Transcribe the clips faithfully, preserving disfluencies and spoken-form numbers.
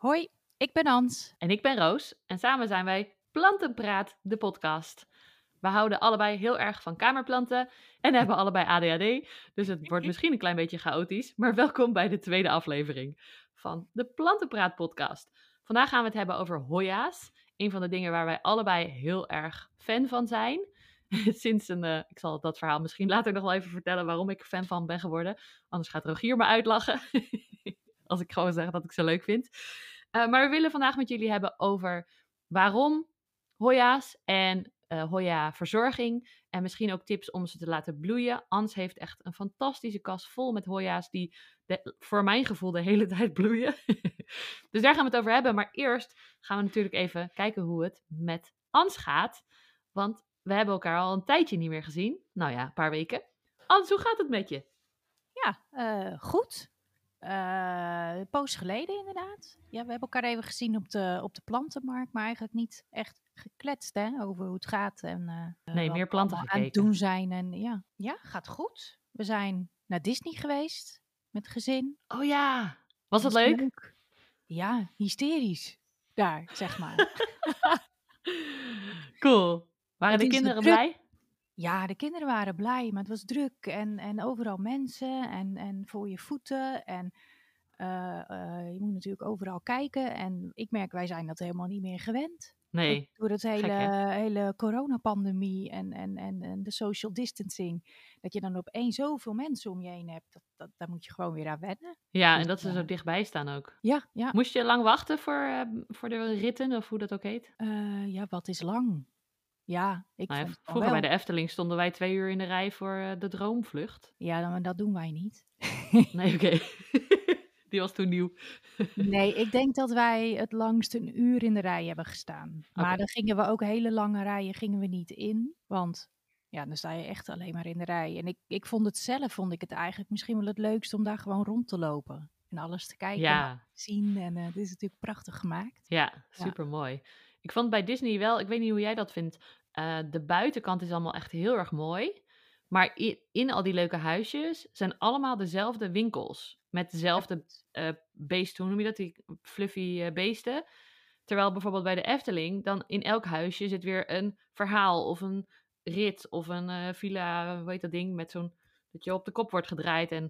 Hoi, ik ben Ans. En ik ben Roos en samen zijn wij Plantenpraat, de podcast. We houden allebei heel erg van kamerplanten en hebben allebei A D H D, dus het wordt misschien een klein beetje chaotisch, maar welkom bij de tweede aflevering van de Plantenpraat podcast. Vandaag gaan we het hebben over hoya's, een van de dingen waar wij allebei heel erg fan van zijn. Sinds een, uh, ik zal dat verhaal misschien later nog wel even vertellen waarom ik er fan van ben geworden, anders gaat Rogier me uitlachen. Als ik gewoon zeg dat ik ze leuk vind. Uh, maar we willen vandaag met jullie hebben over waarom hoya's en uh, hoya-verzorging. En misschien ook tips om ze te laten bloeien. Ans heeft echt een fantastische kast vol met hoya's die de, voor mijn gevoel de hele tijd bloeien. Dus daar gaan we het over hebben. Maar eerst gaan we natuurlijk even kijken hoe het met Ans gaat. Want we hebben elkaar al een tijdje niet meer gezien. Nou ja, een paar weken. Ans, hoe gaat het met je? Ja, uh, goed. Uh, een poos geleden inderdaad. Ja, we hebben elkaar even gezien op de, op de plantenmarkt, maar eigenlijk niet echt gekletst hè, over hoe het gaat. En uh, nee, wat meer planten we gekeken. aan het doen zijn. En ja, ja, gaat goed. We zijn naar Disney geweest met gezin. Oh ja, was dat, dat leuk? leuk? Ja, hysterisch. Daar, zeg maar. Cool. Waren de kinderen blij? Ja, de kinderen waren blij, maar het was druk en, en overal mensen en, en voor je voeten. En uh, uh, je moet natuurlijk overal kijken. En ik merk, wij zijn dat helemaal niet meer gewend. Nee. Ook door het hele, Gek, hele coronapandemie en, en, en, en de social distancing. Dat je dan opeens zoveel mensen om je heen hebt. Dat, dat, daar moet je gewoon weer aan wennen. Ja, dus, en dat ze uh, zo dichtbij staan ook. Ja, ja. Moest je lang wachten voor, uh, voor de ritten, of hoe dat ook heet? Uh, ja, wat is lang? Ja, ik nou ja, vond vroeger wel. bij de Efteling stonden wij twee uur in de rij voor uh, de Droomvlucht. Ja, maar dat doen wij niet. Nee, oké. Okay. Die was toen nieuw. Nee, ik denk dat wij het langst een uur in de rij hebben gestaan. Maar okay. Dan gingen we ook hele lange rijen gingen we niet in. Want ja, dan sta je echt alleen maar in de rij. En ik, ik vond het zelf, vond ik het eigenlijk misschien wel het leukst om daar gewoon rond te lopen. En alles te kijken ja. en te zien. En uh, het is natuurlijk prachtig gemaakt. Ja, super mooi. Ja. Ik vond bij Disney wel, ik weet niet hoe jij dat vindt. Uh, de buitenkant is allemaal echt heel erg mooi. Maar in, in al die leuke huisjes zijn allemaal dezelfde winkels. Met dezelfde uh, beesten, hoe noem je dat? Die fluffy uh, beesten. Terwijl bijvoorbeeld bij de Efteling, dan in elk huisje zit weer een verhaal of een rit of een uh, villa, hoe heet dat ding, met zo'n, dat je op de kop wordt gedraaid. En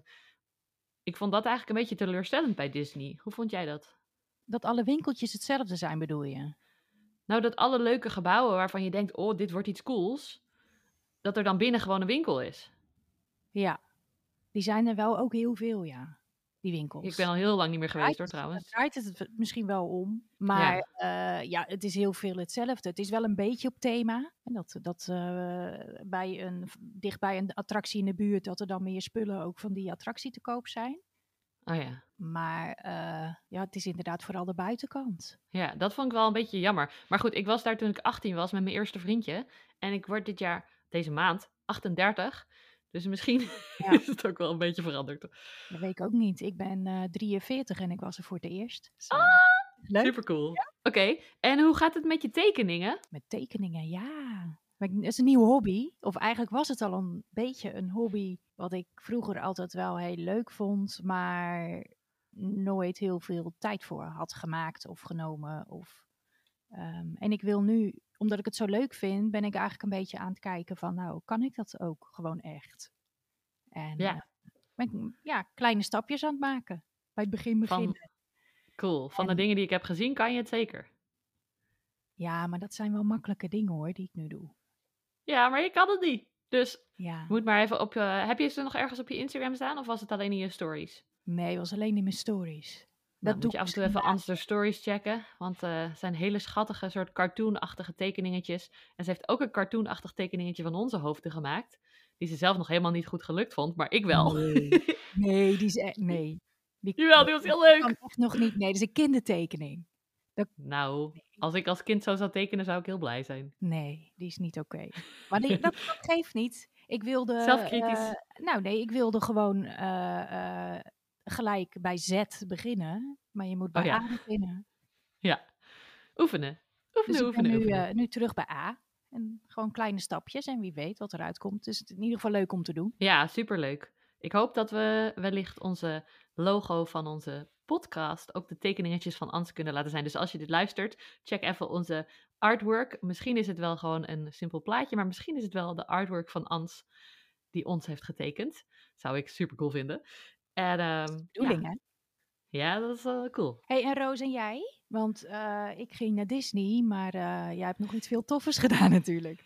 ik vond dat eigenlijk een beetje teleurstellend bij Disney. Hoe vond jij dat? Dat alle winkeltjes hetzelfde zijn, bedoel je? Nou, dat alle leuke gebouwen waarvan je denkt, oh, dit wordt iets cools, dat er dan binnen gewoon een winkel is. Ja, die zijn er wel ook heel veel, ja. Die winkels. Ik ben al heel lang niet meer geweest hoor, trouwens. Daar draait het misschien wel om. Maar ja. Uh, ja, het is heel veel hetzelfde. Het is wel een beetje op thema. En dat dat uh, bij een, dichtbij een attractie in de buurt, dat er dan meer spullen ook van die attractie te koop zijn. Oh ja. Maar uh, ja, het is inderdaad vooral de buitenkant. Ja, dat vond ik wel een beetje jammer. Maar goed, ik was daar toen ik achttien was met mijn eerste vriendje. En ik word dit jaar, deze maand, achtendertig. Dus misschien ja. is het ook wel een beetje veranderd. Dat weet ik ook niet. Ik ben uh, drieënveertig en ik was er voor het eerst. So. Ah, super cool. Ja? Oké, okay. En hoe gaat het met je tekeningen? Met tekeningen, ja. Het is een nieuwe hobby. Of eigenlijk was het al een beetje een hobby wat ik vroeger altijd wel heel leuk vond, maar nooit heel veel tijd voor had gemaakt of genomen. Of, um, en ik wil nu, omdat ik het zo leuk vind, ben ik eigenlijk een beetje aan het kijken van, nou, kan ik dat ook gewoon echt? En ja. Uh, ben ik ja, kleine stapjes aan het maken. Bij het begin beginnen. Van, cool. Van en, de dingen die ik heb gezien kan je het zeker. Ja, maar dat zijn wel makkelijke dingen hoor, die ik nu doe. Ja, maar je kan het niet. Dus ja. moet maar even op je... Heb je ze nog ergens op je Instagram staan of was het alleen in je stories? Nee, het was alleen in mijn stories. Dat nou, doe moet je af en toe even Ans de stories checken. Want uh, het zijn hele schattige soort cartoonachtige tekeningetjes. En ze heeft ook een cartoonachtig tekeningetje van onze hoofden gemaakt. Die ze zelf nog helemaal niet goed gelukt vond, maar ik wel. Nee, nee die is echt... Nee. Die, Jawel, die was heel leuk. Kan echt nog niet. Nee, dat is een kindertekening. Dat... Nou, nee. Als ik als kind zo zou tekenen, zou ik heel blij zijn. Nee, die is niet oké. Okay. Maar die, dat, dat geeft niet. Ik wilde... Zelfkritisch. Uh, nou nee, ik wilde gewoon uh, uh, gelijk bij Z beginnen. Maar je moet bij oh, ja. A beginnen. Ja, oefenen. Oefenen, dus oefenen, ik ben nu, oefenen. Uh, nu terug bij A. En gewoon kleine stapjes en wie weet wat eruit komt. Dus het is in ieder geval leuk om te doen. Ja, superleuk. Ik hoop dat we wellicht onze logo van onze podcast ook de tekeningetjes van Ans kunnen laten zijn. Dus als je dit luistert, check even onze artwork. Misschien is het wel gewoon een simpel plaatje, maar misschien is het wel de artwork van Ans die ons heeft getekend. Zou ik super cool vinden. En um, Bedoeling, ja. hè? Ja, dat is uh, cool. Hey, en Roos, en jij? Want uh, ik ging naar Disney, maar uh, jij hebt nog iets veel toffers gedaan natuurlijk.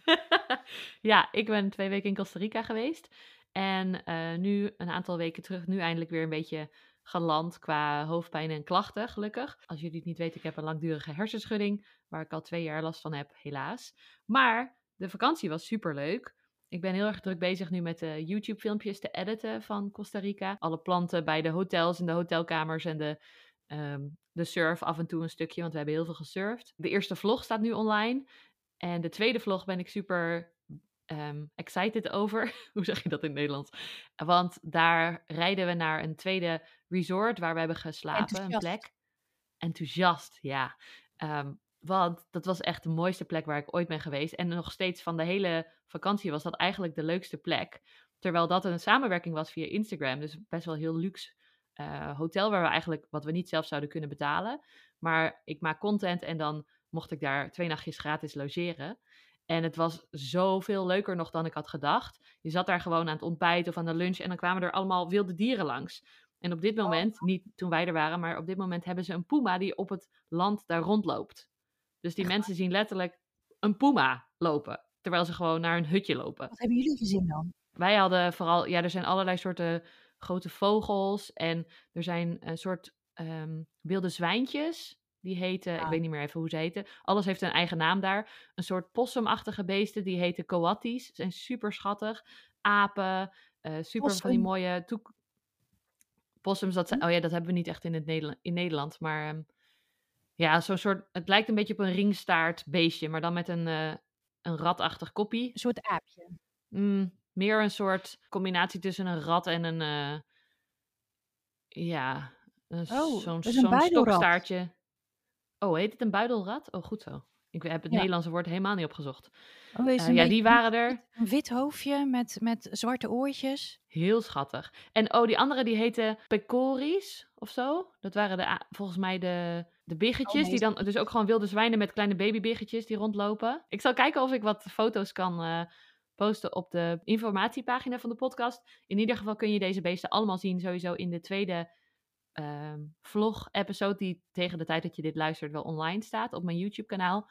Ja, ik ben twee weken in Costa Rica geweest. En uh, nu, een aantal weken terug, nu eindelijk weer een beetje geland qua hoofdpijn en klachten, gelukkig. Als jullie het niet weten, ik heb een langdurige hersenschudding, waar ik al twee jaar last van heb, helaas. Maar de vakantie was superleuk. Ik ben heel erg druk bezig nu met de YouTube-filmpjes te editen van Costa Rica. Alle planten bij de hotels en de hotelkamers en de, um, de surf af en toe een stukje, want we hebben heel veel gesurfd. De eerste vlog staat nu online. En de tweede vlog ben ik super um, excited over. Hoe zeg je dat in het Nederlands? Want daar rijden we naar een tweede resort waar we hebben geslapen. Een plek. Enthousiast, ja. Um, want dat was echt de mooiste plek waar ik ooit ben geweest. En nog steeds van de hele vakantie was dat eigenlijk de leukste plek. Terwijl dat een samenwerking was via Instagram. Dus best wel heel luxe uh, hotel waar we eigenlijk wat we niet zelf zouden kunnen betalen. Maar ik maak content en dan mocht ik daar twee nachtjes gratis logeren. En het was zoveel leuker nog dan ik had gedacht. Je zat daar gewoon aan het ontbijt of aan de lunch en dan kwamen er allemaal wilde dieren langs. En op dit moment, oh. niet toen wij er waren, maar op dit moment hebben ze een puma die op het land daar rondloopt. Dus die Echt mensen waar? zien letterlijk een puma lopen, terwijl ze gewoon naar een hutje lopen. Wat hebben jullie gezien dan? Wij hadden vooral, ja, er zijn allerlei soorten grote vogels en er zijn een soort um, wilde zwijntjes. Die heten, ja. ik weet niet meer even hoe ze heten. Alles heeft een eigen naam daar. Een soort possumachtige beesten, die heten coatis. Ze zijn super schattig. Apen, uh, super Possum. van die mooie toek... Possums, dat zijn, oh ja, dat hebben we niet echt in, het Nederland, in Nederland. Maar um, ja, zo'n soort, het lijkt een beetje op een ringstaart beestje, maar dan met een, uh, een ratachtig koppie. Een soort aapje. Mm, meer een soort combinatie tussen een rat en een, uh, ja, een, oh, zo'n, dus zo'n stokstaartje. Oh, heet het een buidelrat? Oh, goed zo. Ik heb het ja. Nederlandse woord helemaal niet opgezocht. Oh, is uh, ja, die waren er. Een wit hoofdje met, met zwarte oortjes. Heel schattig. En oh, die andere die heten pecoris of zo. Dat waren de, volgens mij de, de biggetjes. Oh, nee. Die dan, dus ook gewoon wilde zwijnen met kleine babybiggetjes die rondlopen. Ik zal kijken of ik wat foto's kan uh, posten op de informatiepagina van de podcast. In ieder geval kun je deze beesten allemaal zien sowieso in de tweede uh, vlog-episode die tegen de tijd dat je dit luistert wel online staat op mijn YouTube-kanaal.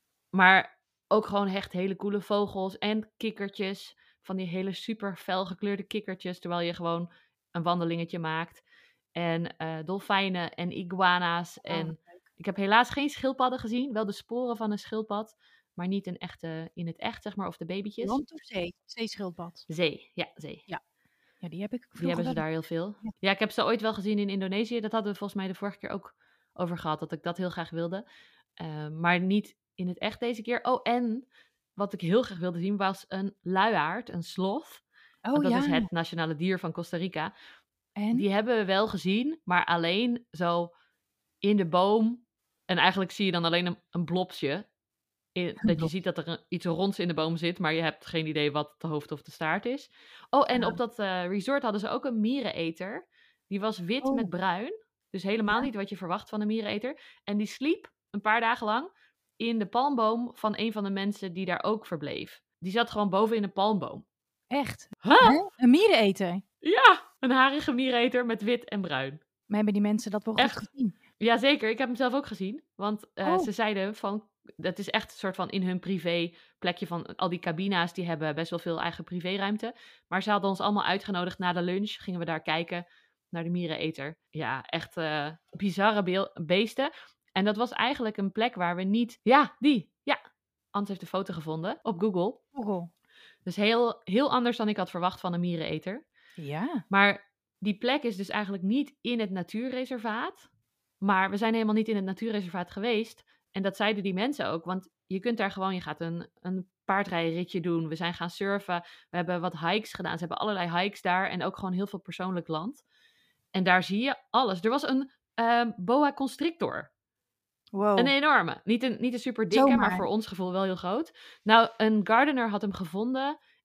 Maar ook gewoon echt hele coole vogels en kikkertjes. Van die hele super fel gekleurde kikkertjes. Terwijl je gewoon een wandelingetje maakt. En uh, dolfijnen en iguana's. Oh, en ik heb helaas geen schildpadden gezien. Wel de sporen van een schildpad. Maar niet een echte, in het echt, zeg maar. Of de babytjes. Land of zee? Zeeschildpad. Zee, ja, zee. Ja. Ja, die heb ik Die hebben ze daar heel veel. Ja. ja, ik heb ze ooit wel gezien in Indonesië. Dat hadden we volgens mij de vorige keer ook over gehad. Dat ik dat heel graag wilde. Uh, maar niet in het echt deze keer. Oh, en wat ik heel graag wilde zien was een luiaard, een sloth. Oh, Want dat ja. is het nationale dier van Costa Rica. En? Die hebben we wel gezien, maar alleen zo in de boom. En eigenlijk zie je dan alleen een, een blobje. In, dat je ziet dat er een, iets ronds in de boom zit, maar je hebt geen idee wat de hoofd of de staart is. Oh, en ja. op dat uh, resort hadden ze ook een miereneter. Die was wit oh. met bruin. Dus helemaal ja. niet wat je verwacht van een miereneter. En die sliep een paar dagen lang in de palmboom van een van de mensen die daar ook verbleef. Die zat gewoon boven in een palmboom. Echt? Huh? Een miereneter? Ja, een harige miereneter met wit en bruin. Maar hebben die mensen dat wel goed echt gezien? Jazeker, ik heb hem zelf ook gezien. Want uh, oh. ze zeiden van, dat is echt een soort van in hun privé plekje van al die cabina's. Die hebben best wel veel eigen privéruimte. Maar ze hadden ons allemaal uitgenodigd na de lunch. Gingen we daar kijken naar de miereneter. Ja, echt uh, bizarre be- beesten. En dat was eigenlijk een plek waar we niet... Ja, die. Ja. Ans heeft de foto gevonden op Google. Google. Dus heel, heel anders dan ik had verwacht van een miereneter. Ja. Maar die plek is dus eigenlijk niet in het natuurreservaat. Maar we zijn helemaal niet in het natuurreservaat geweest. En dat zeiden die mensen ook. Want je kunt daar gewoon... Je gaat een, een paardrijritje doen. We zijn gaan surfen. We hebben wat hikes gedaan. Ze hebben allerlei hikes daar. En ook gewoon heel veel persoonlijk land. En daar zie je alles. Er was een uh, boa constrictor. Wow. Een enorme. Niet een, niet een super dikke, maar voor ons gevoel wel heel groot. Nou, een gardener had hem gevonden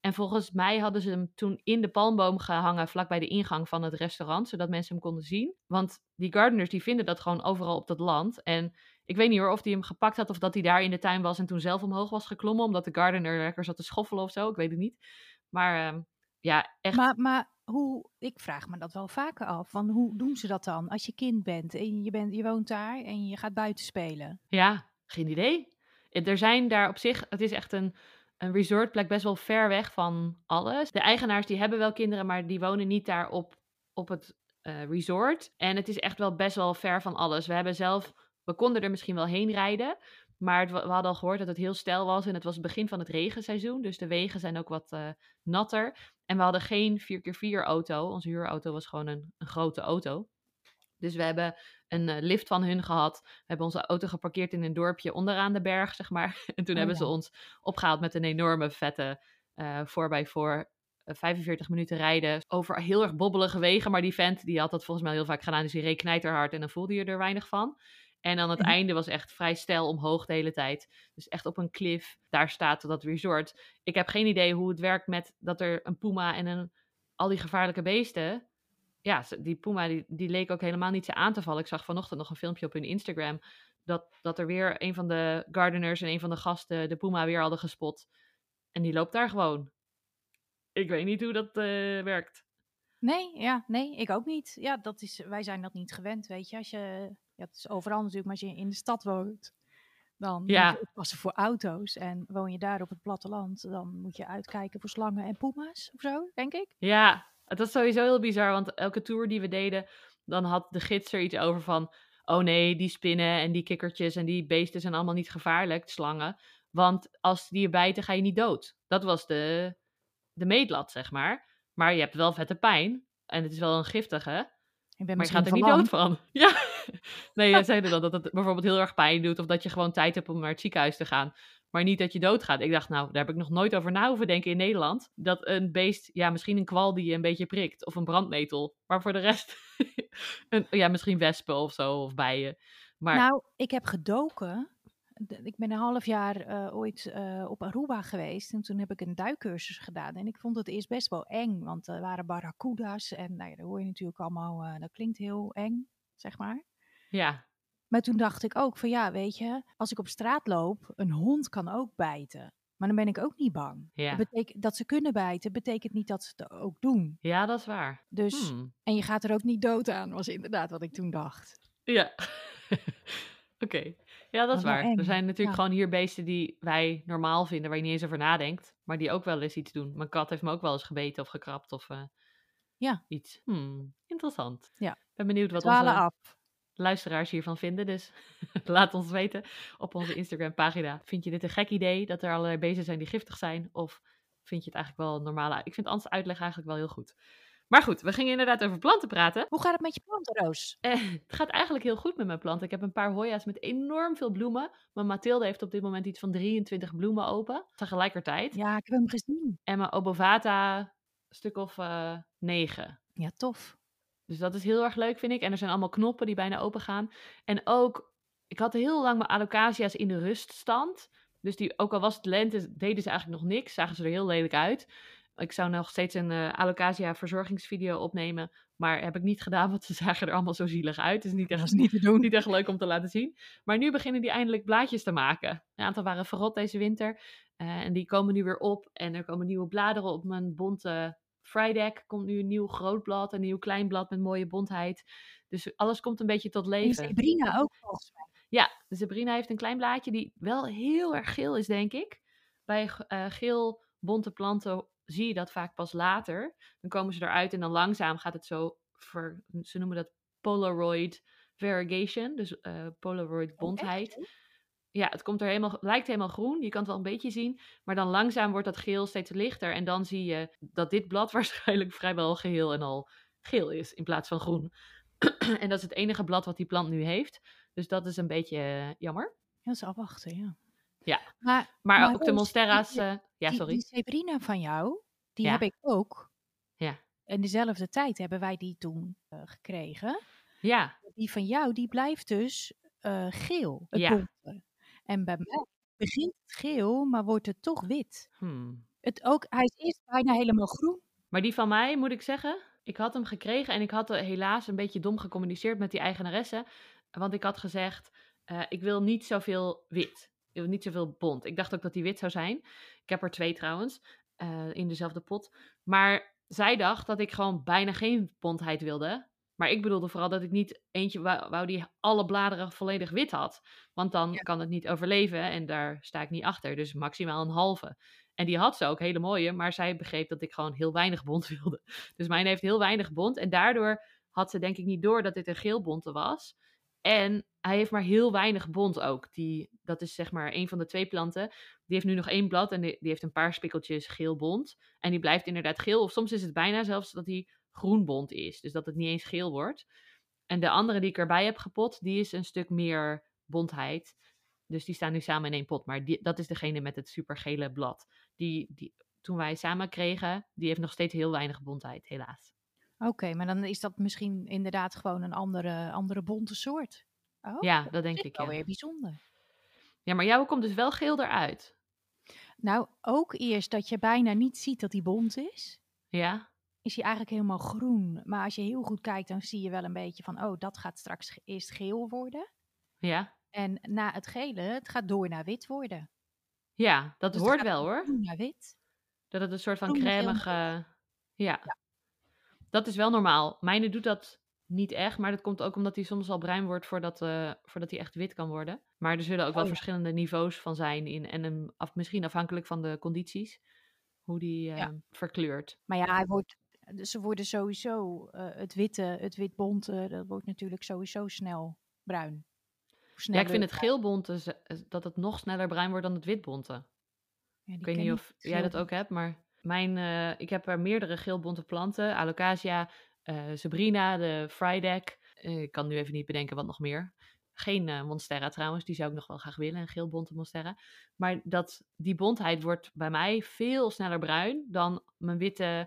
En volgens mij hadden ze hem toen in de palmboom gehangen vlakbij de ingang van het restaurant, zodat mensen hem konden zien. Want die gardeners die vinden dat gewoon overal op dat land. En ik weet niet hoor of hij hem gepakt had of dat hij daar in de tuin was en toen zelf omhoog was geklommen, omdat de gardener lekker zat te schoffelen of zo. Ik weet het niet. Maar uh, ja, echt. Maar, maar hoe, ik vraag me dat wel vaker af. Van hoe doen ze dat dan als je kind bent en je, bent, je woont daar en je gaat buiten spelen? Ja, geen idee. Er zijn daar op zich, het is echt een, een resortplek best wel ver weg van alles. De eigenaars die hebben wel kinderen, maar die wonen niet daar op, op het uh, resort. En het is echt wel best wel ver van alles. We hebben zelf, we konden er misschien wel heen rijden. Maar het, we hadden al gehoord dat het heel steil was en het was het begin van het regenseizoen. Dus de wegen zijn ook wat uh, natter. En we hadden geen vier keer vier auto. Onze huurauto was gewoon een, een grote auto. Dus we hebben een uh, lift van hun gehad. We hebben onze auto geparkeerd in een dorpje onderaan de berg, zeg maar. En toen oh, hebben ja. ze ons opgehaald met een enorme vette voor bij voor vijfenveertig minuten rijden. Over heel erg bobbelige wegen. Maar die vent die had dat volgens mij heel vaak gedaan. Dus die reed knijterhard en dan voelde je er weinig van. En aan het mm-hmm. einde was echt vrij steil omhoog de hele tijd. Dus echt op een klif. Daar staat dat resort. Ik heb geen idee hoe het werkt met dat er een puma en een, al die gevaarlijke beesten. Ja, die puma die, die leek ook helemaal niet zo aan te vallen. Ik zag vanochtend nog een filmpje op hun Instagram. Dat, dat er weer een van de gardeners en een van de gasten de puma weer hadden gespot. En die loopt daar gewoon. Ik weet niet hoe dat uh, werkt. Nee, ja, nee, ik ook niet. Ja, dat is, wij zijn dat niet gewend, weet je. Als je, ja, het is overal natuurlijk, maar als je in de stad woont, dan ja. moet je oppassen voor auto's. En woon je daar op het platteland, dan moet je uitkijken voor slangen en puma's of zo, denk ik. Ja, het was sowieso heel bizar, want elke tour die we deden, dan had de gids er iets over van, oh nee, die spinnen en die kikkertjes en die beesten zijn allemaal niet gevaarlijk, slangen. Want als die je bijten, ga je niet dood. Dat was de, de meetlat, zeg maar. Maar je hebt wel vette pijn. En het is wel een giftige. Maar je gaat er niet dood van. Ja. Nee, jij zei dan dat het bijvoorbeeld heel erg pijn doet. Of dat je gewoon tijd hebt om naar het ziekenhuis te gaan. Maar niet dat je doodgaat. Ik dacht, nou, daar heb ik nog nooit over na hoeven denken in Nederland. Dat een beest, ja, misschien een kwal die je een beetje prikt. Of een brandnetel. Maar voor de rest, een, ja, misschien wespen of zo. Of bijen. Maar... Nou, ik heb gedoken. Ik ben een half jaar uh, ooit uh, op Aruba geweest. En toen heb ik een duikcursus gedaan. En ik vond het eerst best wel eng. Want er waren barracuda's. En nou ja, dat hoor je natuurlijk allemaal. Uh, dat klinkt heel eng, zeg maar. Ja. Maar toen dacht ik ook van ja, weet je. Als ik op straat loop, een hond kan ook bijten. Maar dan ben ik ook niet bang. Ja. Dat, betekent, dat ze kunnen bijten, betekent niet dat ze het ook doen. Ja, dat is waar. Dus, hmm. En je gaat er ook niet dood aan, was inderdaad wat ik toen dacht. Ja. Oké, okay. Ja, dat is waar. Eng. Er zijn natuurlijk ja. gewoon hier beesten die wij normaal vinden, waar je niet eens over nadenkt, maar die ook wel eens iets doen. Mijn kat heeft me ook wel eens gebeten of gekrapt of uh, ja. iets. Hmm, interessant. Ja. Ik ben benieuwd wat Dwalen onze af. luisteraars hiervan vinden, dus laat ons weten op onze Instagram-pagina. Vind je dit een gek idee, dat er allerlei beesten zijn die giftig zijn, of vind je het eigenlijk wel normaal? Ik vind Ans uitleg eigenlijk wel heel goed. Maar goed, we gingen inderdaad over planten praten. Hoe gaat het met je planten, Roos? Eh, het gaat eigenlijk heel goed met mijn planten. Ik heb een paar hoya's met enorm veel bloemen. Mijn Mathilde heeft op dit moment iets van drieëntwintig bloemen open. Tegelijkertijd. Ja, ik heb hem gezien. En mijn Obovata een stuk of uh, negen. Ja, tof. Dus dat is heel erg leuk, vind ik. En er zijn allemaal knoppen die bijna open gaan. En ook, ik had heel lang mijn Alocasia's in de ruststand. Dus die, ook al was het lente, deden ze eigenlijk nog niks. Zagen ze er heel lelijk uit. Ik zou nog steeds een uh, Alocasia verzorgingsvideo opnemen. Maar heb ik niet gedaan, want ze zagen er allemaal zo zielig uit. Het is niet echt, dat is niet te doen. Niet echt leuk om te laten zien. Maar nu beginnen die eindelijk blaadjes te maken. Een aantal waren verrot deze winter. Uh, en die komen nu weer op. En er komen nieuwe bladeren op mijn bonte Frydek. Komt nu een nieuw groot blad, een nieuw klein blad met mooie bontheid. Dus alles komt een beetje tot leven. En Zebrina ook volgens mij. Ja, de Zebrina heeft een klein blaadje die wel heel erg geel is, denk ik. Bij uh, geel bonte planten zie je dat vaak pas later. Dan komen ze eruit en dan langzaam gaat het zo, ver, ze noemen dat Polaroid variegation, dus uh, Polaroid bontheid. Oh, ja, het komt er helemaal, lijkt helemaal groen, je kan het wel een beetje zien, maar dan langzaam wordt dat geel steeds lichter en dan zie je dat dit blad waarschijnlijk vrijwel geheel en al geel is in plaats van groen. En dat is het enige blad wat die plant nu heeft, dus dat is een beetje uh, jammer. Ja, dat is afwachten, ja. Ja, maar, maar, maar ook de Monstera's... Uh, ja, die, sorry. Die Zebrina van jou, die ja. heb ik ook. Ja. In dezelfde tijd hebben wij die toen uh, gekregen. Ja. Die van jou, die blijft dus uh, geel, het ja. bonte. En bij mij begint het geel, maar wordt het toch wit. Hmm. Het ook, hij is eerst bijna helemaal groen. Maar die van mij, moet ik zeggen, ik had hem gekregen en ik had eh, helaas een beetje dom gecommuniceerd met die eigenaresse. Want ik had gezegd, eh, ik wil niet zoveel wit. Ik wil niet zoveel bont. Ik dacht ook dat die wit zou zijn. Ik heb er twee trouwens, eh, in dezelfde pot. Maar zij dacht dat ik gewoon bijna geen bontheid wilde. Maar ik bedoelde vooral dat ik niet eentje wou, wou die alle bladeren volledig wit had. Want dan Ja. kan het niet overleven en daar sta ik niet achter. Dus maximaal een halve. En die had ze ook, hele mooie, maar zij begreep dat ik gewoon heel weinig bont wilde. Dus mijn heeft heel weinig bont en daardoor had ze denk ik niet door dat dit een geelbonte was. En hij heeft maar heel weinig bont ook. Die, dat is zeg maar een van de twee planten. Die heeft nu nog één blad en die, die heeft een paar spikkeltjes geel bont. En die blijft inderdaad geel. Of soms is het bijna zelfs dat hij groenbont is. Dus dat het niet eens geel wordt. En de andere die ik erbij heb gepot, die is een stuk meer bontheid. Dus die staan nu samen in één pot. Maar die, dat is degene met het supergele blad. Die, die, toen wij samen kregen, die heeft nog steeds heel weinig bontheid, helaas. Oké, okay, maar dan is dat misschien inderdaad gewoon een andere, andere bonte soort. Oh, Ja, dat dat denk is ik, wel ja. weer bijzonder. Ja, maar jouw komt dus wel geel eruit. Nou, ook eerst dat je bijna niet ziet dat die bont is. Ja? Is hij eigenlijk helemaal groen. Maar als je heel goed kijkt, dan zie je wel een beetje van, oh, dat gaat straks eerst geel worden. Ja? En na het gele, het gaat door naar wit worden. Ja, dat Dus hoort het gaat wel van hoor. groen naar wit. Dat het een soort van Groen naar geel naar crèmige... wit. Ja. Ja. Dat is wel normaal. Mijne doet dat niet echt, maar dat komt ook omdat hij soms al bruin wordt voordat, uh, voordat hij echt wit kan worden. Maar er zullen ook wel Oh ja. verschillende niveaus van zijn in, en een, af, misschien afhankelijk van de condities, hoe die uh, Ja. verkleurt. Maar ja, hij wordt, ze worden sowieso, uh, het witte, het witbonte, dat wordt natuurlijk sowieso snel bruin. Ja, ik vind het geelbonte, dat het nog sneller bruin wordt dan het witbonte. Ja, ik weet niet of jij dat ook hebt, maar mijn, uh, ik heb er meerdere geelbonte planten. Alocasia, uh, Sabrina, de Frydek. Uh, ik kan nu even niet bedenken wat nog meer. Geen uh, Monstera trouwens, die zou ik nog wel graag willen, een geelbonte Monstera. Maar dat, die bontheid wordt bij mij veel sneller bruin dan mijn witte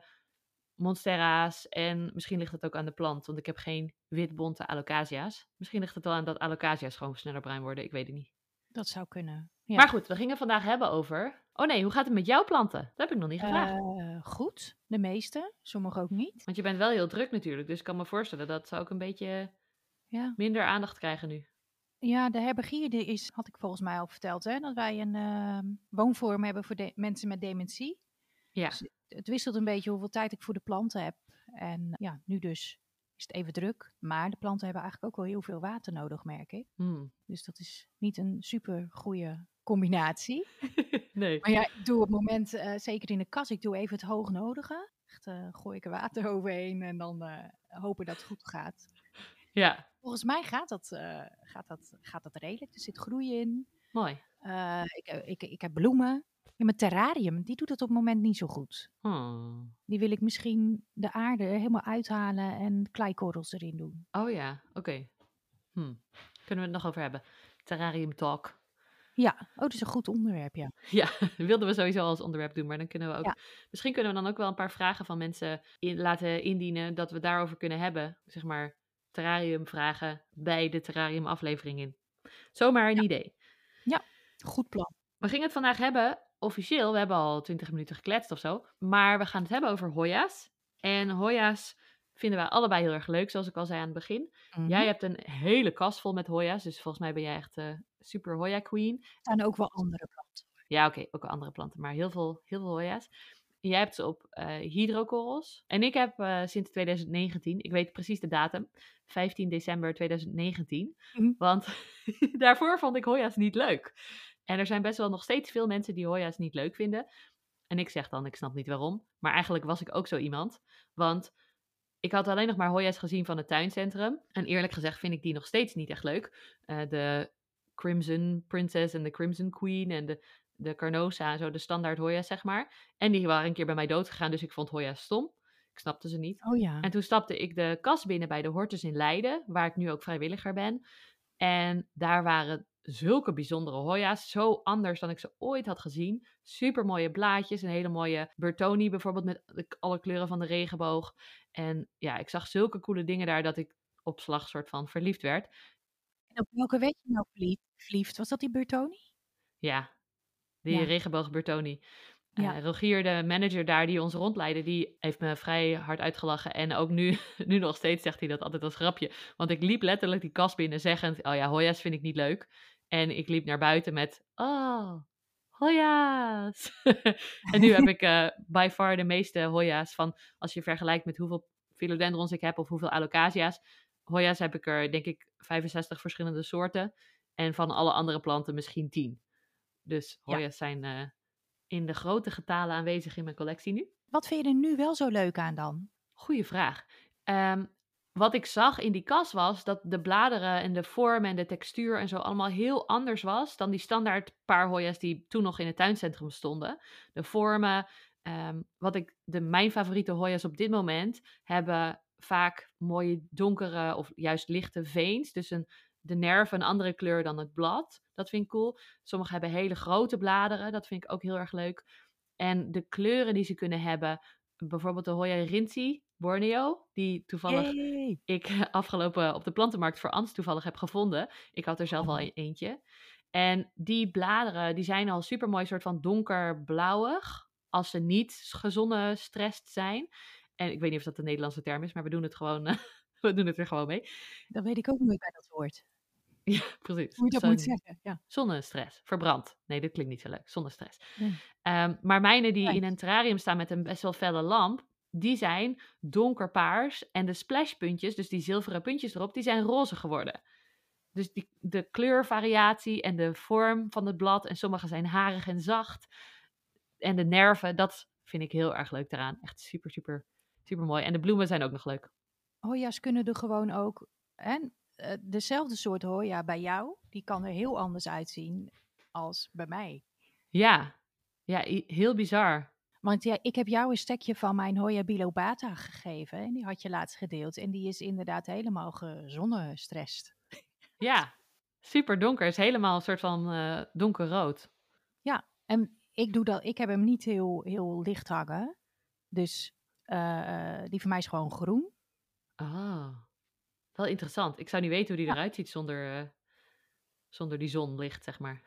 Monstera's. En misschien ligt het ook aan de plant, want ik heb geen witbonte Alocasia's. Misschien ligt het wel aan dat Alocasia's gewoon sneller bruin worden, ik weet het niet. Dat zou kunnen. Ja. Maar goed, we gingen vandaag hebben over... Oh nee, hoe gaat het met jouw planten? Dat heb ik nog niet gevraagd. Uh, goed, de meeste. Sommige ook niet. Want je bent wel heel druk natuurlijk. Dus ik kan me voorstellen dat ze ook een beetje ja. minder aandacht krijgen nu. Ja, de herbergier is, had ik volgens mij al verteld, hè, dat wij een uh, woonvorm hebben voor de mensen met dementie. Ja. Dus het wisselt een beetje hoeveel tijd ik voor de planten heb. En ja, nu dus is het even druk. Maar de planten hebben eigenlijk ook wel heel veel water nodig, merk ik. Hmm. Dus dat is niet een super goede combinatie. Nee. Maar ja, ik doe op het moment, uh, zeker in de kas, ik doe even het hoognodige. Echt, uh, gooi ik er water overheen en dan uh, hopen dat het goed gaat. Ja. Volgens mij gaat dat, uh, gaat dat, gaat dat redelijk. Er zit groei in. Mooi. Uh, ik, ik, ik heb bloemen. Ja, mijn terrarium, die doet het op het moment niet zo goed. Hmm. Die wil ik misschien de aarde helemaal uithalen en kleikorrels erin doen. Oh ja, oké. Okay. Hmm. Kunnen we het nog over hebben? Terrarium talk. Ja, oh, dat is een goed onderwerp, ja. Ja, dat wilden we sowieso als onderwerp doen, maar dan kunnen we ook... Ja. Misschien kunnen we dan ook wel een paar vragen van mensen in, laten indienen, dat we daarover kunnen hebben. Zeg maar, terrarium vragen bij de terrarium aflevering in. Zomaar een ja. idee. Ja, goed plan. We gingen het vandaag hebben, officieel, we hebben al twintig minuten gekletst of zo, maar we gaan het hebben over Hoya's. En Hoya's vinden wij allebei heel erg leuk, zoals ik al zei aan het begin. Mm-hmm. Jij hebt een hele kast vol met Hoya's, dus volgens mij ben jij echt uh, super Hoya queen. Er zijn ook wel andere planten. Ja, oké, okay, ook wel andere planten, maar heel veel, heel veel Hoya's. Jij hebt ze op uh, hydrokorrels. En ik heb uh, sinds twintig negentien, ik weet precies de datum, vijftien december twintig negentien. Mm-hmm. Want daarvoor vond ik Hoya's niet leuk. En er zijn best wel nog steeds veel mensen die Hoya's niet leuk vinden. En ik zeg dan, ik snap niet waarom. Maar eigenlijk was ik ook zo iemand. Want ik had alleen nog maar Hoya's gezien van het tuincentrum. En eerlijk gezegd vind ik die nog steeds niet echt leuk. Uh, de Crimson Princess en de Crimson Queen en de, de Carnosa en zo, de standaard Hoya's zeg maar. En die waren een keer bij mij doodgegaan, dus ik vond Hoya's stom. Ik snapte ze niet. Oh ja. En toen stapte ik de kas binnen bij de Hortus in Leiden, waar ik nu ook vrijwilliger ben. En daar waren zulke bijzondere Hoya's, zo anders dan ik ze ooit had gezien. Super mooie blaadjes, een hele mooie Bertoni bijvoorbeeld met de, alle kleuren van de regenboog. En ja, ik zag zulke coole dingen daar dat ik op slag soort van verliefd werd. En op welke werd je nou verliefd? Was dat die Bertoni? Ja, die ja. regenboog Bertoni. Ja. Uh, Rogier, de manager daar die ons rondleidde, die heeft me vrij hard uitgelachen. En ook nu, nu nog steeds zegt hij dat altijd als grapje. Want ik liep letterlijk die kast binnen zeggend, oh ja, Hoya's vind ik niet leuk. En ik liep naar buiten met, oh, Hoya's. En nu heb ik uh, by far de meeste Hoya's van, als je vergelijkt met hoeveel philodendrons ik heb of hoeveel Alocasia's. Hoya's heb ik er denk ik vijfenzestig verschillende soorten. En van alle andere planten misschien tien. Dus Ja. Hoya's zijn uh, in de grote getalen aanwezig in mijn collectie nu. Wat vind je er nu wel zo leuk aan dan? Goeie vraag. Um, wat ik zag in die kas was dat de bladeren en de vorm en de textuur en zo allemaal heel anders was dan die standaard paar Hoya's die toen nog in het tuincentrum stonden. De vormen, um, wat ik, de, mijn favoriete Hoya's op dit moment hebben vaak mooie donkere of juist lichte veens. Dus een, de nerve een andere kleur dan het blad. Dat vind ik cool. Sommige hebben hele grote bladeren. Dat vind ik ook heel erg leuk. En de kleuren die ze kunnen hebben. Bijvoorbeeld de Hoya Rinzi Borneo. Die toevallig Yay. ik afgelopen op de plantenmarkt voor Ans toevallig heb gevonden. Ik had er zelf al eentje. En die bladeren die zijn al super mooi soort van donkerblauwig. Als ze niet gezonnestressed zijn. En ik weet niet of dat de Nederlandse term is. Maar we doen het gewoon... we doen het er gewoon mee. Dat weet ik ook nooit bij dat woord. Ja, precies. Hoe je dat Zon, moet zeggen, ja. Zonnestress, verbrand. Nee, dat klinkt niet zo leuk. Zonnestress. Nee. Um, maar mijne die Right. in een terrarium staan met een best wel felle lamp, die zijn donkerpaars. En de splashpuntjes, dus die zilveren puntjes erop, die zijn roze geworden. Dus die, de kleurvariatie en de vorm van het blad, en sommige zijn harig en zacht. En de nerven, dat vind ik heel erg leuk daaraan. Echt super, super, super mooi. En de bloemen zijn ook nog leuk. Hoya's kunnen er gewoon ook... En uh, dezelfde soort Hoya bij jou, die kan er heel anders uitzien als bij mij. Ja, ja, heel bizar. Want ja, ik heb jou een stekje van mijn Hoya bilobata gegeven. En die had je laatst gedeeld. En die is inderdaad helemaal gezonnestrest. Ja, super donker. Is helemaal een soort van uh, donkerrood. Ja, en ik doe dat. Ik heb hem niet heel, heel licht hangen. Dus uh, die van mij is gewoon groen. Ah, wel interessant. Ik zou niet weten hoe die Ja. eruit ziet zonder, uh, zonder die zonlicht, zeg maar.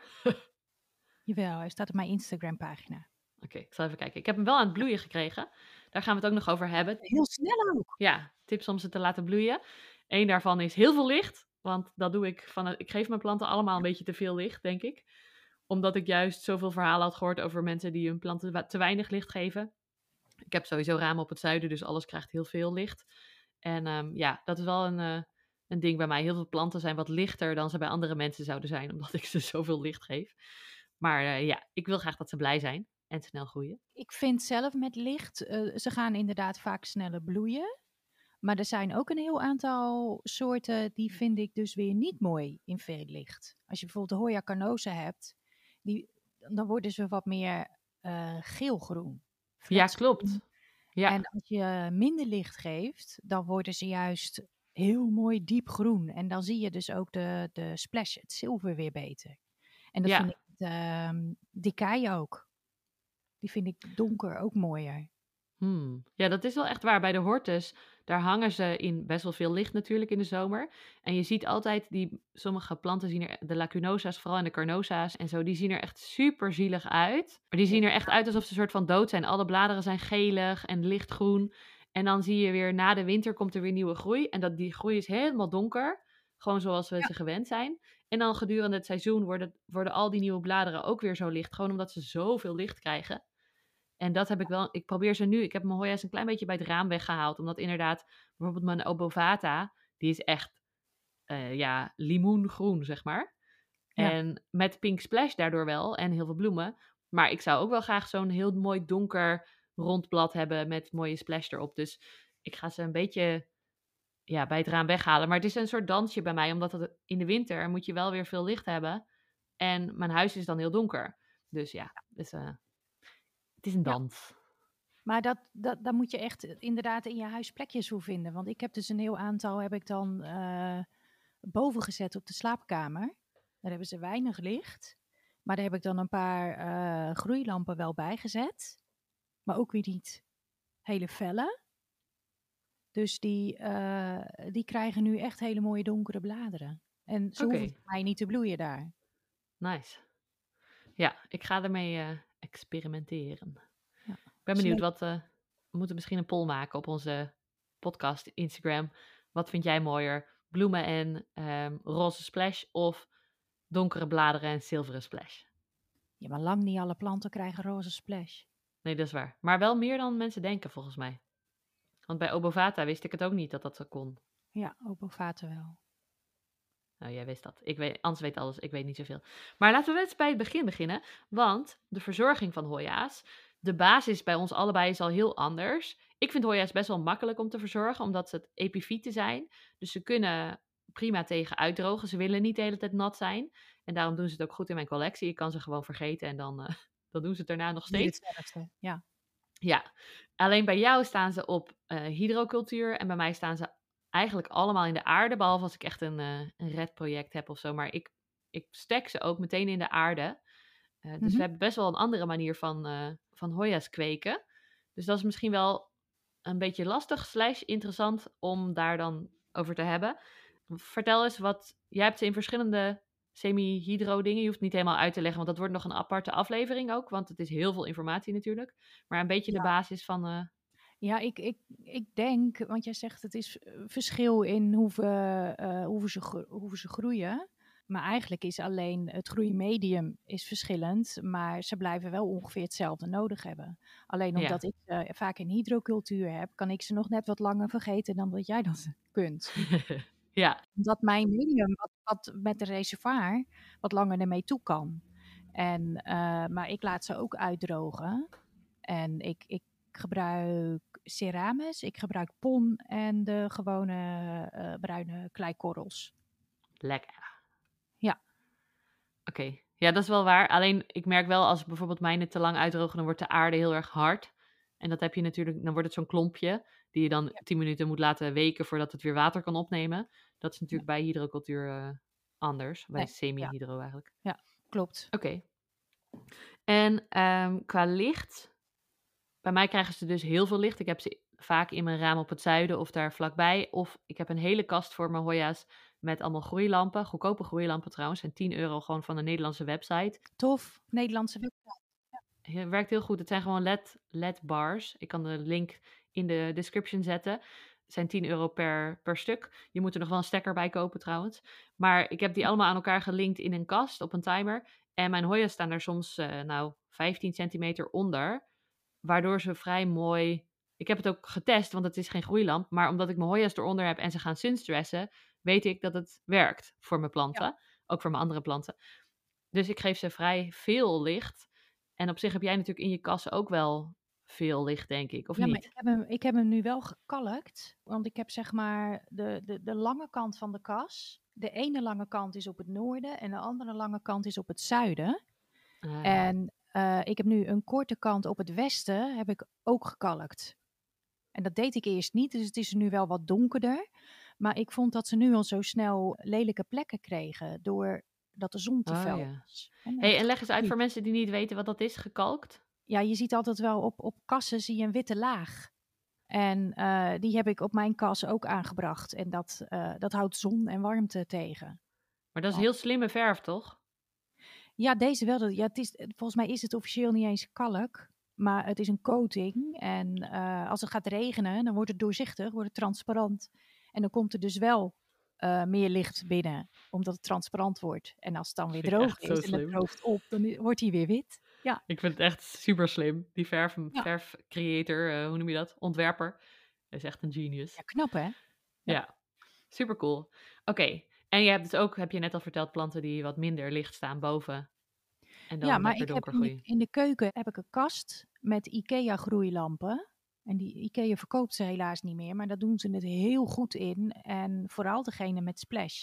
Jawel, hij staat op mijn Instagram pagina. Oké, okay, ik zal even kijken. Ik heb hem wel aan het bloeien gekregen. Daar gaan we het ook nog over hebben. Heel snel ook. Ja, tips om ze te laten bloeien. Eén daarvan is heel veel licht. Want dat doe ik van... Ik geef mijn planten allemaal een beetje te veel licht, denk ik. Omdat ik juist zoveel verhalen had gehoord over mensen die hun planten te weinig licht geven. Ik heb sowieso ramen op het zuiden, dus alles krijgt heel veel licht. En um, ja, dat is wel een, uh, een ding bij mij. Heel veel planten zijn wat lichter dan ze bij andere mensen zouden zijn, omdat ik ze zoveel licht geef. Maar uh, ja, ik wil graag dat ze blij zijn en snel groeien. Ik vind zelf met licht, uh, ze gaan inderdaad vaak sneller bloeien. Maar er zijn ook een heel aantal soorten die vind ik dus weer niet mooi in veel licht. Als je bijvoorbeeld de Hoya carnosa hebt, die, dan worden ze wat meer uh, geelgroen. Ja, klopt. Ja. En als je minder licht geeft, dan worden ze juist heel mooi diepgroen. En dan zie je dus ook de, de splash, het zilver weer beter. En dat ja. vind ik uh, die kei ook. Die vind ik donker ook mooier. Hmm. Ja, dat is wel echt waar. Bij de hortus, daar hangen ze in best wel veel licht natuurlijk in de zomer. En je ziet altijd, die sommige planten zien er, de lacunosa's, vooral en de carnosa's en zo, die zien er echt super zielig uit. Maar die zien er echt uit alsof ze een soort van dood zijn. Alle bladeren zijn gelig en lichtgroen. En dan zie je weer, na de winter komt er weer nieuwe groei. En dat, die groei is helemaal donker. Gewoon zoals we ja. ze gewend zijn. En dan gedurende het seizoen worden, worden al die nieuwe bladeren ook weer zo licht. Gewoon omdat ze zoveel licht krijgen. En dat heb ik wel, ik probeer ze nu, ik heb mijn Hoya's een klein beetje bij het raam weggehaald. Omdat inderdaad, bijvoorbeeld mijn Obovata, die is echt, uh, ja, limoengroen, zeg maar. Ja. En met pink splash daardoor wel, en heel veel bloemen. Maar ik zou ook wel graag zo'n heel mooi donker rond blad hebben met mooie splash erop. Dus ik ga ze een beetje, ja, bij het raam weghalen. Maar het is een soort dansje bij mij, omdat het in de winter moet je wel weer veel licht hebben. En mijn huis is dan heel donker. Dus ja, dus... Uh, Het is een dans. Ja. Maar dat, dat, daar moet je echt inderdaad in je huis plekjes voor vinden. Want ik heb dus een heel aantal, heb ik dan uh, boven gezet op de slaapkamer. Daar hebben ze weinig licht. Maar daar heb ik dan een paar uh, groeilampen wel bij gezet. Maar ook weer niet hele felle. Dus die, uh, die krijgen nu echt hele mooie donkere bladeren. En ze okay. hoeven voor mij niet te bloeien daar. Nice. Ja, ik ga ermee, uh, experimenteren. Ja. Ik ben benieuwd wat... Uh, we moeten misschien een poll maken op onze podcast Instagram. Wat vind jij mooier? Bloemen en um, roze splash of donkere bladeren en zilveren splash? Ja, maar lang niet alle planten krijgen roze splash. Nee, dat is waar. Maar wel meer dan mensen denken, volgens mij. Want bij Obovata wist ik het ook niet dat dat zo kon. Ja, Obovata wel. Nou, jij wist dat. Ik weet, Ans weet alles, ik weet niet zoveel. Maar laten we eens bij het begin beginnen. Want de verzorging van Hoya's, de basis bij ons allebei is al heel anders. Ik vind Hoya's best wel makkelijk om te verzorgen, omdat ze het epifieten zijn. Dus ze kunnen prima tegen uitdrogen. Ze willen niet de hele tijd nat zijn. En daarom doen ze het ook goed in mijn collectie. Ik kan ze gewoon vergeten en dan, uh, dan doen ze het daarna nog steeds. Hetzelfde, ja. Ja, alleen bij jou staan ze op uh, hydrocultuur en bij mij staan ze eigenlijk allemaal in de aarde, behalve als ik echt een, uh, een red project heb of zo. Maar ik, ik stek ze ook meteen in de aarde. Uh, dus mm-hmm. we hebben best wel een andere manier van, uh, van Hoya's kweken. Dus dat is misschien wel een beetje lastig slash interessant om daar dan over te hebben. Vertel eens wat, jij hebt ze in verschillende semi-hydro dingen. Je hoeft het niet helemaal uit te leggen, want dat wordt nog een aparte aflevering ook. Want het is heel veel informatie natuurlijk. Maar een beetje ja. de basis van... Uh... Ja, ik, ik, ik denk, want jij zegt het is verschil in hoeveel, uh, hoeveel, ze, hoeveel ze groeien. Maar eigenlijk is alleen het groeimedium is verschillend. Maar ze blijven wel ongeveer hetzelfde nodig hebben. Alleen omdat ja. ik uh, vaak in hydrocultuur heb, kan ik ze nog net wat langer vergeten dan dat jij dat kunt. Ja. Omdat mijn medium wat, wat met de reservoir wat langer ermee toe kan. En, uh, maar ik laat ze ook uitdrogen. En ik, ik gebruik ceramus, ik gebruik pon en de gewone uh, bruine kleikorrels. Lekker. Ja. Oké, okay. Ja, dat is wel waar. Alleen ik merk wel als bijvoorbeeld mijne te lang uitdrogen, dan wordt de aarde heel erg hard. En dat heb je natuurlijk, dan wordt het zo'n klompje die je dan ja. tien minuten moet laten weken voordat het weer water kan opnemen. Dat is natuurlijk ja. bij hydrocultuur uh, anders, bij nee, semi-hydro ja. eigenlijk. Ja, klopt. Oké. Okay. En um, qua licht, bij mij krijgen ze dus heel veel licht. Ik heb ze vaak in mijn raam op het zuiden of daar vlakbij. Of ik heb een hele kast voor mijn Hoya's met allemaal groeilampen. Goedkope groeilampen trouwens. En tien euro gewoon van de Nederlandse website. Tof, Nederlandse website. Ja. Het werkt heel goed. Het zijn gewoon L E D, L E D bars. Ik kan de link in de description zetten. Het zijn tien euro per, per stuk. Je moet er nog wel een stekker bij kopen trouwens. Maar ik heb die allemaal aan elkaar gelinkt in een kast op een timer. En mijn Hoya's staan er soms uh, nou vijftien centimeter onder. Waardoor ze vrij mooi... Ik heb het ook getest, want het is geen groeilamp. Maar omdat ik mijn Hoya's eronder heb en ze gaan sunstressen, weet ik dat het werkt voor mijn planten. Ja. Ook voor mijn andere planten. Dus ik geef ze vrij veel licht. En op zich heb jij natuurlijk in je kassen ook wel veel licht, denk ik, of ja, niet? Maar ik, heb hem, ik heb hem nu wel gekalkt. Want ik heb zeg maar de, de, de lange kant van de kas. De ene lange kant is op het noorden en de andere lange kant is op het zuiden. Ah. En uh, ik heb nu een korte kant op het westen, heb ik ook gekalkt. En dat deed ik eerst niet, dus het is nu wel wat donkerder. Maar ik vond dat ze nu al zo snel lelijke plekken kregen, doordat de zon te oh, fel ja. was. En, hey, en leg eens uit voor mensen die niet weten wat dat is, gekalkt. Ja, je ziet altijd wel op, op kassen zie je een witte laag. En uh, die heb ik op mijn kas ook aangebracht. En dat, uh, dat houdt zon en warmte tegen. Maar dat is heel slimme verf, toch? Ja, deze wel. Ja, het is, volgens mij is het officieel niet eens kalk. Maar het is een coating. En uh, als het gaat regenen, dan wordt het doorzichtig, wordt het transparant. En dan komt er dus wel uh, meer licht binnen, omdat het transparant wordt. En als het dan weer droog is en het droogt op, dan wordt hij weer wit. Ja. Ik vind het echt super slim. Die verf, ja. verfcreator, uh, hoe noem je dat? Ontwerper. Is echt een genius. Ja, knap hè? Ja, ja. Super cool. Oké, okay. En je hebt dus ook, heb je net al verteld, planten die wat minder licht staan boven. En dan ja, maar ik heb in, de, in de keuken heb ik een kast met IKEA groeilampen. En die IKEA verkoopt ze helaas niet meer, maar daar doen ze het heel goed in. En vooral degene met splash.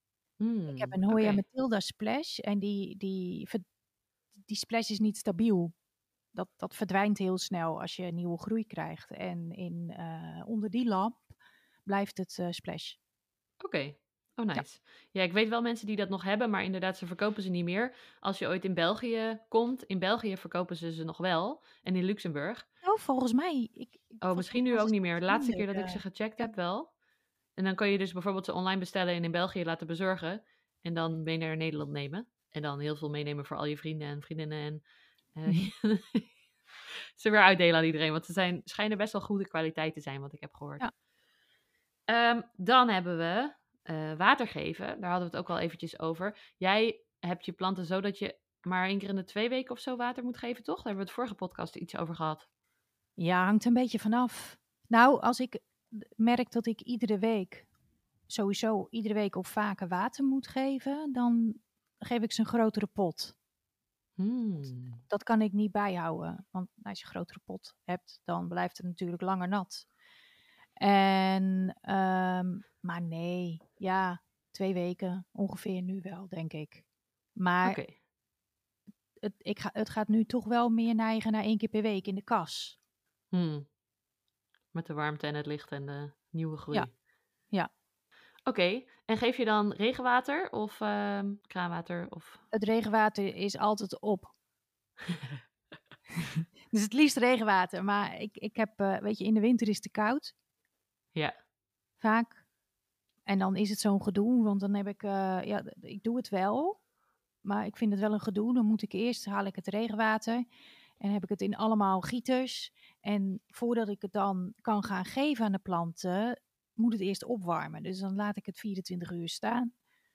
Hmm, ik heb een Hoya okay. Matilda splash en die, die, die splash is niet stabiel. Dat, dat verdwijnt heel snel als je een nieuwe groei krijgt. En in, uh, onder die lamp blijft het uh, splash. Oké. Okay. Oh, nice. Ja. ja, ik weet wel mensen die dat nog hebben, maar inderdaad, ze verkopen ze niet meer. Als je ooit in België komt, in België verkopen ze ze nog wel. En in Luxemburg. Oh, volgens mij. Ik, oh, misschien nu ook niet meer. De laatste keer dat ik ze gecheckt ja. heb wel. En dan kan je dus bijvoorbeeld ze online bestellen en in België laten bezorgen. En dan mee naar Nederland nemen. En dan heel veel meenemen voor al je vrienden en vriendinnen en Uh, ze weer uitdelen aan iedereen, want ze zijn, schijnen best wel goede kwaliteit te zijn, wat ik heb gehoord. Ja. Um, dan hebben we uh, water geven. Daar hadden we het ook al eventjes over. Jij hebt je planten zo dat je maar één keer in de twee weken of zo water moet geven, toch? Daar hebben we het vorige podcast iets over gehad. Ja, hangt een beetje vanaf. Nou, als ik merk dat ik iedere week, sowieso iedere week of vaker water moet geven, dan geef ik ze een grotere pot. Hmm. Dat kan ik niet bijhouden, want als je een grotere pot hebt, dan blijft het natuurlijk langer nat. En, um, maar nee, ja, twee weken ongeveer nu wel, denk ik. Maar okay. het, ik ga, het gaat nu toch wel meer neigen naar één keer per week in de kas. Hmm. Met de warmte en het licht en de nieuwe groei. Ja, ja. Oké, okay. En geef je dan regenwater of uh, kraanwater? Of... Het regenwater is altijd op. Dus het liefst regenwater. Maar ik, ik heb, uh, weet je, in de winter is het te koud. Ja. Vaak. En dan is het zo'n gedoe, want dan heb ik, uh, ja, ik doe het wel. Maar ik vind het wel een gedoe. Dan moet ik eerst, haal ik het regenwater. En heb ik het in allemaal gieters. En voordat ik het dan kan gaan geven aan de planten, moet het eerst opwarmen. Dus dan laat ik het vierentwintig uur staan.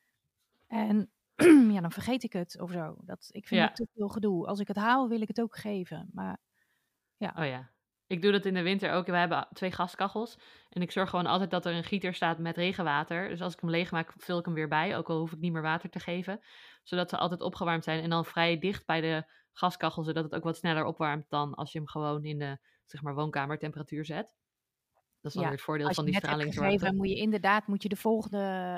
En ja, dan vergeet ik het of zo. Dat, ik vind ja. het te veel gedoe. Als ik het haal, wil ik het ook geven. Maar ja. Oh ja. Ik doe dat in de winter ook. We hebben twee gaskachels. En ik zorg gewoon altijd dat er een gieter staat met regenwater. Dus als ik hem leeg maak, vul ik hem weer bij. Ook al hoef ik niet meer water te geven. Zodat ze altijd opgewarmd zijn. En dan vrij dicht bij de gaskachel. Zodat het ook wat sneller opwarmt dan als je hem gewoon in de, zeg maar, woonkamertemperatuur zet. Dat is dan Ja, weer het voordeel als van je die net hebt stralingswarmte. gegeven, moet je inderdaad moet je de volgende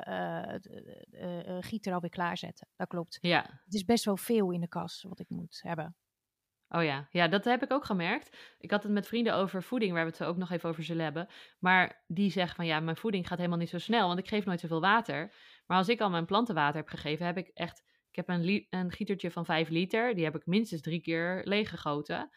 uh, uh, uh, gieter alweer klaarzetten. Dat klopt. Ja. Het is best wel veel in de kas wat ik moet hebben. Oh ja. Ja, dat heb ik ook gemerkt. Ik had het met vrienden over voeding, waar we het zo ook nog even over zullen hebben. Maar die zeggen van ja, mijn voeding gaat helemaal niet zo snel, want ik geef nooit zoveel water. Maar als ik al mijn planten water heb gegeven, heb ik echt... Ik heb een, li- een gietertje van vijf liter, die heb ik minstens drie keer leeggegoten.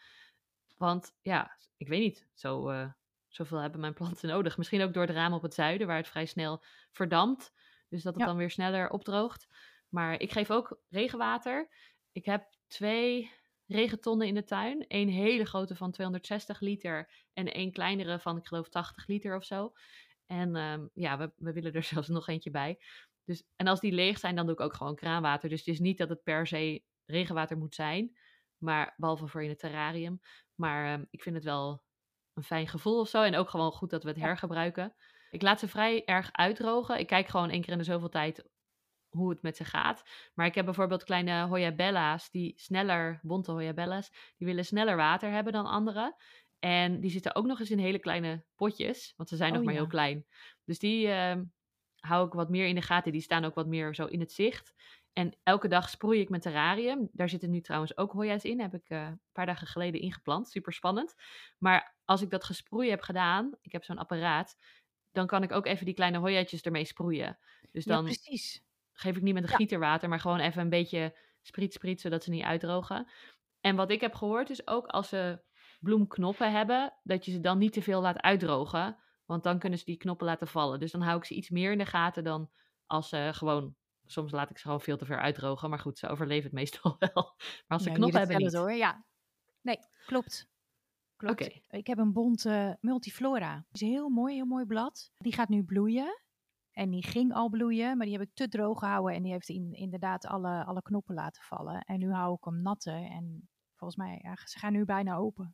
Want ja, ik weet niet, zo, uh, zoveel hebben mijn planten nodig. Misschien ook door het raam op het zuiden, waar het vrij snel verdampt. Dus dat het Ja. dan weer sneller opdroogt. Maar ik geef ook regenwater. Ik heb twee regentonnen in de tuin. Eén hele grote van tweehonderdzestig liter en één kleinere van, ik geloof, tachtig liter of zo. En um, ja, we, we willen er zelfs nog eentje bij. Dus, en als die leeg zijn, dan doe ik ook gewoon kraanwater. Dus het is niet dat het per se regenwater moet zijn. Maar behalve voor in het terrarium. Maar um, ik vind het wel een fijn gevoel of zo. En ook gewoon goed dat we het hergebruiken. Ik laat ze vrij erg uitdrogen. Ik kijk gewoon één keer in de zoveel tijd hoe het met ze gaat. Maar ik heb bijvoorbeeld kleine hoyabella's, die sneller, bonte hoyabella's, die willen sneller water hebben dan andere. En die zitten ook nog eens in hele kleine potjes, want ze zijn Oh, nog maar ja. heel klein. Dus die uh, hou ik wat meer in de gaten. Die staan ook wat meer zo in het zicht. En elke dag sproei ik mijn terrarium. Daar zitten nu trouwens ook hoya's in. Heb ik uh, een paar dagen geleden ingeplant. Super spannend. Maar als ik dat gesproeid heb gedaan, ik heb zo'n apparaat, dan kan ik ook even die kleine hoyaatjes ermee sproeien. Dus dan... Ja, precies. Geef ik niet met een ja. gieter water, maar gewoon even een beetje spriet, spriet, zodat ze niet uitdrogen. En wat ik heb gehoord is ook als ze bloemknoppen hebben, dat je ze dan niet te veel laat uitdrogen. Want dan kunnen ze die knoppen laten vallen. Dus dan hou ik ze iets meer in de gaten dan als ze gewoon... Soms laat ik ze gewoon veel te ver uitdrogen. Maar goed, ze overleven het meestal wel. Maar als ze ja, knoppen hebben niet. Hoor. Ja. Nee, klopt. Klopt. Okay. Ik heb een bonte multiflora. Het is een heel mooi, heel mooi blad. Die gaat nu bloeien. En die ging al bloeien, maar die heb ik te droog gehouden. En die heeft in, inderdaad alle, alle knoppen laten vallen. En nu hou ik hem natter. En volgens mij, ja, ze gaan nu bijna open.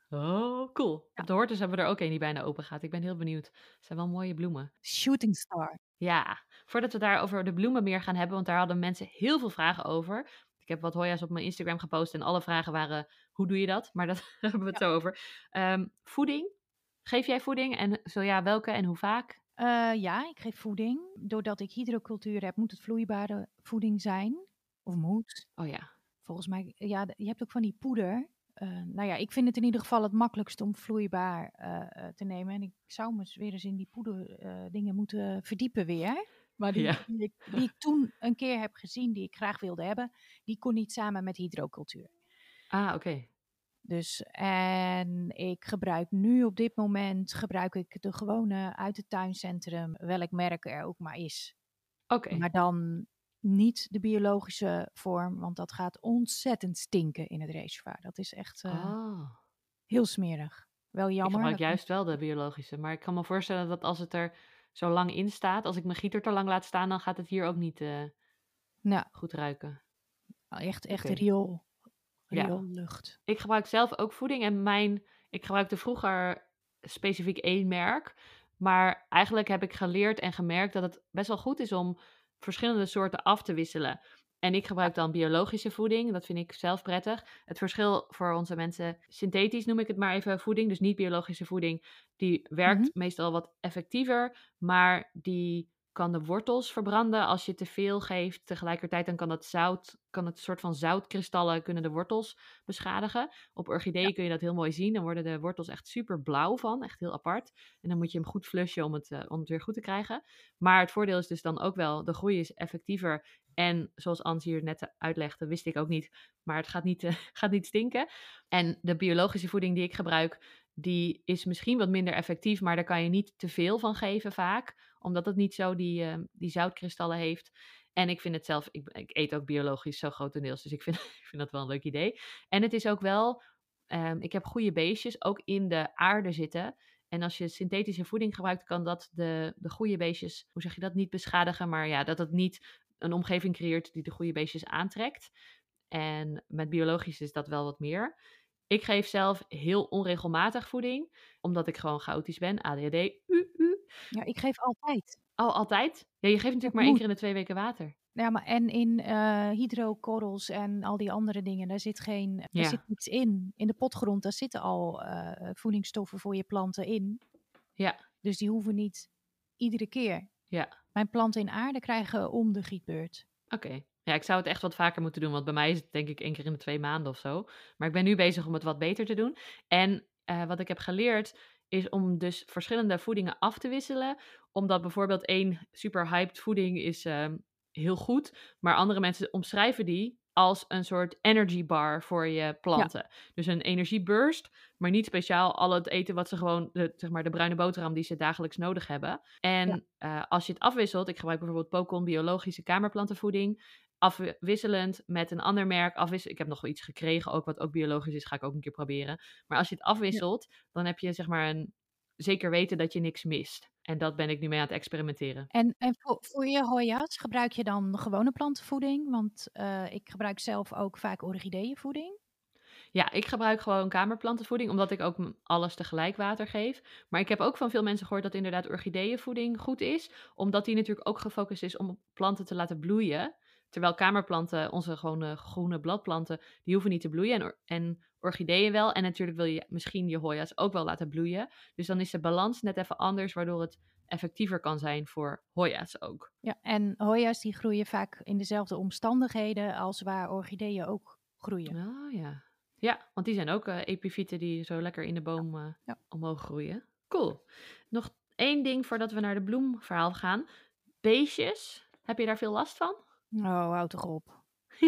Oh, cool. Ja. Op de Hortus hebben we er ook een die bijna open gaat. Ik ben heel benieuwd. Het zijn wel mooie bloemen. Shooting star. Ja, voordat we daar over de bloemen meer gaan hebben, want daar hadden mensen heel veel vragen over. Ik heb wat hoya's op mijn Instagram gepost en alle vragen waren, hoe doe je dat? Maar daar hebben we het ja. zo over. Um, voeding. Geef jij voeding? En zo ja, welke en hoe vaak? Uh, ja, ik geef voeding. Doordat ik hydrocultuur heb, moet het vloeibare voeding zijn. Of moet. Oh ja. Volgens mij, ja, je hebt ook van die poeder. Uh, nou ja, ik vind het in ieder geval het makkelijkst om vloeibaar uh, te nemen. En ik zou me weer eens in die poeder uh, dingen moeten verdiepen weer. Maar die, ja. die, ik, die ik toen een keer heb gezien, die ik graag wilde hebben, die kon niet samen met hydrocultuur. Ah, oké. Okay. Dus, en ik gebruik nu op dit moment, gebruik ik de gewone uit het tuincentrum, welk merk er ook maar is. Oké. Okay. Maar dan niet de biologische vorm, want dat gaat ontzettend stinken in het reservoir. Dat is echt uh, Oh. heel smerig. Wel jammer. Ik gebruik dat juist wel de biologische. Maar ik kan me voorstellen dat als het er zo lang in staat, als ik mijn gieter te lang laat staan, dan gaat het hier ook niet uh, nou, goed ruiken. Echt, echt Oké. riool, Ja. rioollucht. Ik gebruik zelf ook voeding en mijn, ik gebruikte vroeger specifiek één merk. Maar eigenlijk heb ik geleerd en gemerkt dat het best wel goed is om verschillende soorten af te wisselen. En ik gebruik dan biologische voeding. Dat vind ik zelf prettig. Het verschil voor onze mensen, synthetisch noem ik het maar even, voeding, dus niet biologische voeding, die werkt Mhm. meestal wat effectiever, maar die kan de wortels verbranden als je te veel geeft. Tegelijkertijd dan kan dat zout, kan het soort van zoutkristallen kunnen de wortels beschadigen. Op orchideeën Ja. kun je dat heel mooi zien. Dan worden de wortels echt super blauw van, echt heel apart. En dan moet je hem goed flushen om het, uh, om het weer goed te krijgen. Maar het voordeel is dus dan ook wel, de groei is effectiever. En zoals Ans hier net uitlegde, wist ik ook niet, maar het gaat niet, uh, gaat niet stinken. En de biologische voeding die ik gebruik, die is misschien wat minder effectief, maar daar kan je niet te veel van geven vaak, omdat het niet zo die, uh, die zoutkristallen heeft. En ik vind het zelf, ik, ik eet ook biologisch zo grotendeels, dus ik vind, ik vind dat wel een leuk idee. En het is ook wel, um, ik heb goede beestjes ook in de aarde zitten. En als je synthetische voeding gebruikt, kan dat de, de goede beestjes, hoe zeg je dat, niet beschadigen, maar ja, dat het niet een omgeving creëert die de goede beestjes aantrekt. En met biologisch is dat wel wat meer. Ik geef zelf heel onregelmatig voeding, omdat ik gewoon chaotisch ben, A D H D. U, u. Ja, ik geef altijd. Oh, altijd? Ja, je geeft natuurlijk maar één keer in de twee weken water. Ja, maar en in uh, hydrokorrels en al die andere dingen, daar zit geen, Ja. daar zit niks in. In de potgrond, daar zitten al uh, voedingsstoffen voor je planten in. Ja. Dus die hoeven niet iedere keer. Ja. Mijn planten in aarde krijgen om de gietbeurt. Oké. Okay. Ja, ik zou het echt wat vaker moeten doen, want bij mij is het denk ik één keer in de twee maanden of zo. Maar ik ben nu bezig om het wat beter te doen. En uh, wat ik heb geleerd is om dus verschillende voedingen af te wisselen. Omdat bijvoorbeeld één super hyped voeding is uh, heel goed, maar andere mensen omschrijven die als een soort energy bar voor je planten. Ja. Dus een energieburst, maar niet speciaal al het eten wat ze gewoon, de, zeg maar de bruine boterham die ze dagelijks nodig hebben. En ja. uh, als je het afwisselt, ik gebruik bijvoorbeeld Pocon biologische kamerplantenvoeding, afwisselend met een ander merk. Afwissel, ik heb nog wel iets gekregen, ook wat ook biologisch is, ga ik ook een keer proberen. Maar als je het afwisselt, ja. dan heb je zeg maar een zeker weten dat je niks mist. En dat ben ik nu mee aan het experimenteren. En, en voor, voor je Hoya's gebruik je dan gewone plantenvoeding? Want uh, ik gebruik zelf ook vaak orchideeënvoeding. Ja, ik gebruik gewoon kamerplantenvoeding, omdat ik ook alles tegelijk water geef. Maar ik heb ook van veel mensen gehoord dat inderdaad orchideeënvoeding goed is, omdat die natuurlijk ook gefocust is om planten te laten bloeien. Terwijl kamerplanten, onze gewone groene bladplanten, die hoeven niet te bloeien. En, en orchideeën wel. En natuurlijk wil je misschien je Hoya's ook wel laten bloeien. Dus dan is de balans net even anders, waardoor het effectiever kan zijn voor Hoya's ook. Ja, en Hoya's die groeien vaak in dezelfde omstandigheden als waar orchideeën ook groeien. Oh ja. Ja, want die zijn ook uh, epifieten die zo lekker in de boom uh, ja. omhoog groeien. Cool. Nog één ding voordat we naar de bloemverhaal gaan. Beestjes, heb je daar veel last van? Oh, houd toch op.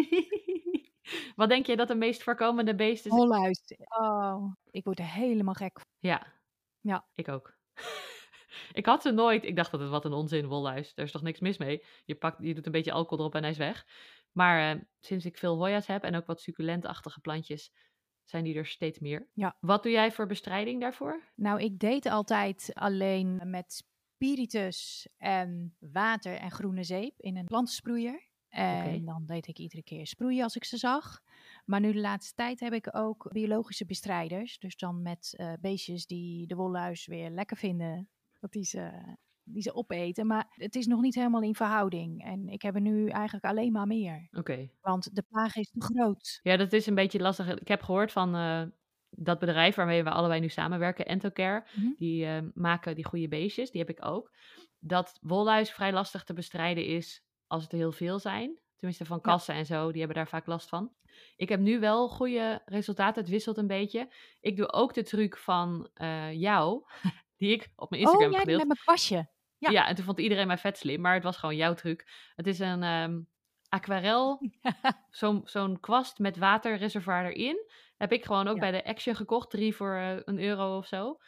Wat denk je dat de meest voorkomende beest is? Holluis. Oh, ik word er helemaal gek van. Ja. Ja. Ik ook. Ik had ze nooit. Ik dacht dat het wat een onzin, wolluis. Er is toch niks mis mee? Je, pakt, je doet een beetje alcohol erop en hij is weg. Maar uh, sinds ik veel Hoya's heb en ook wat succulentachtige plantjes, zijn die er steeds meer. Ja. Wat doe jij voor bestrijding daarvoor? Nou, ik deed altijd alleen met spiritus en water en groene zeep in een plantensproeier. En okay. dan deed ik iedere keer sproeien als ik ze zag. Maar nu de laatste tijd heb ik ook biologische bestrijders. Dus dan met uh, beestjes die de wolluis weer lekker vinden. Dat die ze, die ze opeten. Maar het is nog niet helemaal in verhouding. En ik heb er nu eigenlijk alleen maar meer. Oké. Okay. Want de plaag is te groot. Ja, dat is een beetje lastig. Ik heb gehoord van uh, dat bedrijf waarmee we allebei nu samenwerken, Entocare. Mm-hmm. Die uh, maken die goede beestjes. Die heb ik ook. Dat wolluis vrij lastig te bestrijden is als het er heel veel zijn. Tenminste van kassen ja. en zo, die hebben daar vaak last van. Ik heb nu wel goede resultaten, het wisselt een beetje. Ik doe ook de truc van uh, jou, die ik op mijn Instagram heb gedeeld. Oh, jij met mijn kwastje. Ja. ja, en toen vond iedereen mij vet slim, maar het was gewoon jouw truc. Het is een um, aquarel, zo'n, zo'n kwast met waterreservoir erin. Heb ik gewoon ook ja. bij de Action gekocht, drie voor uh, een euro of zo.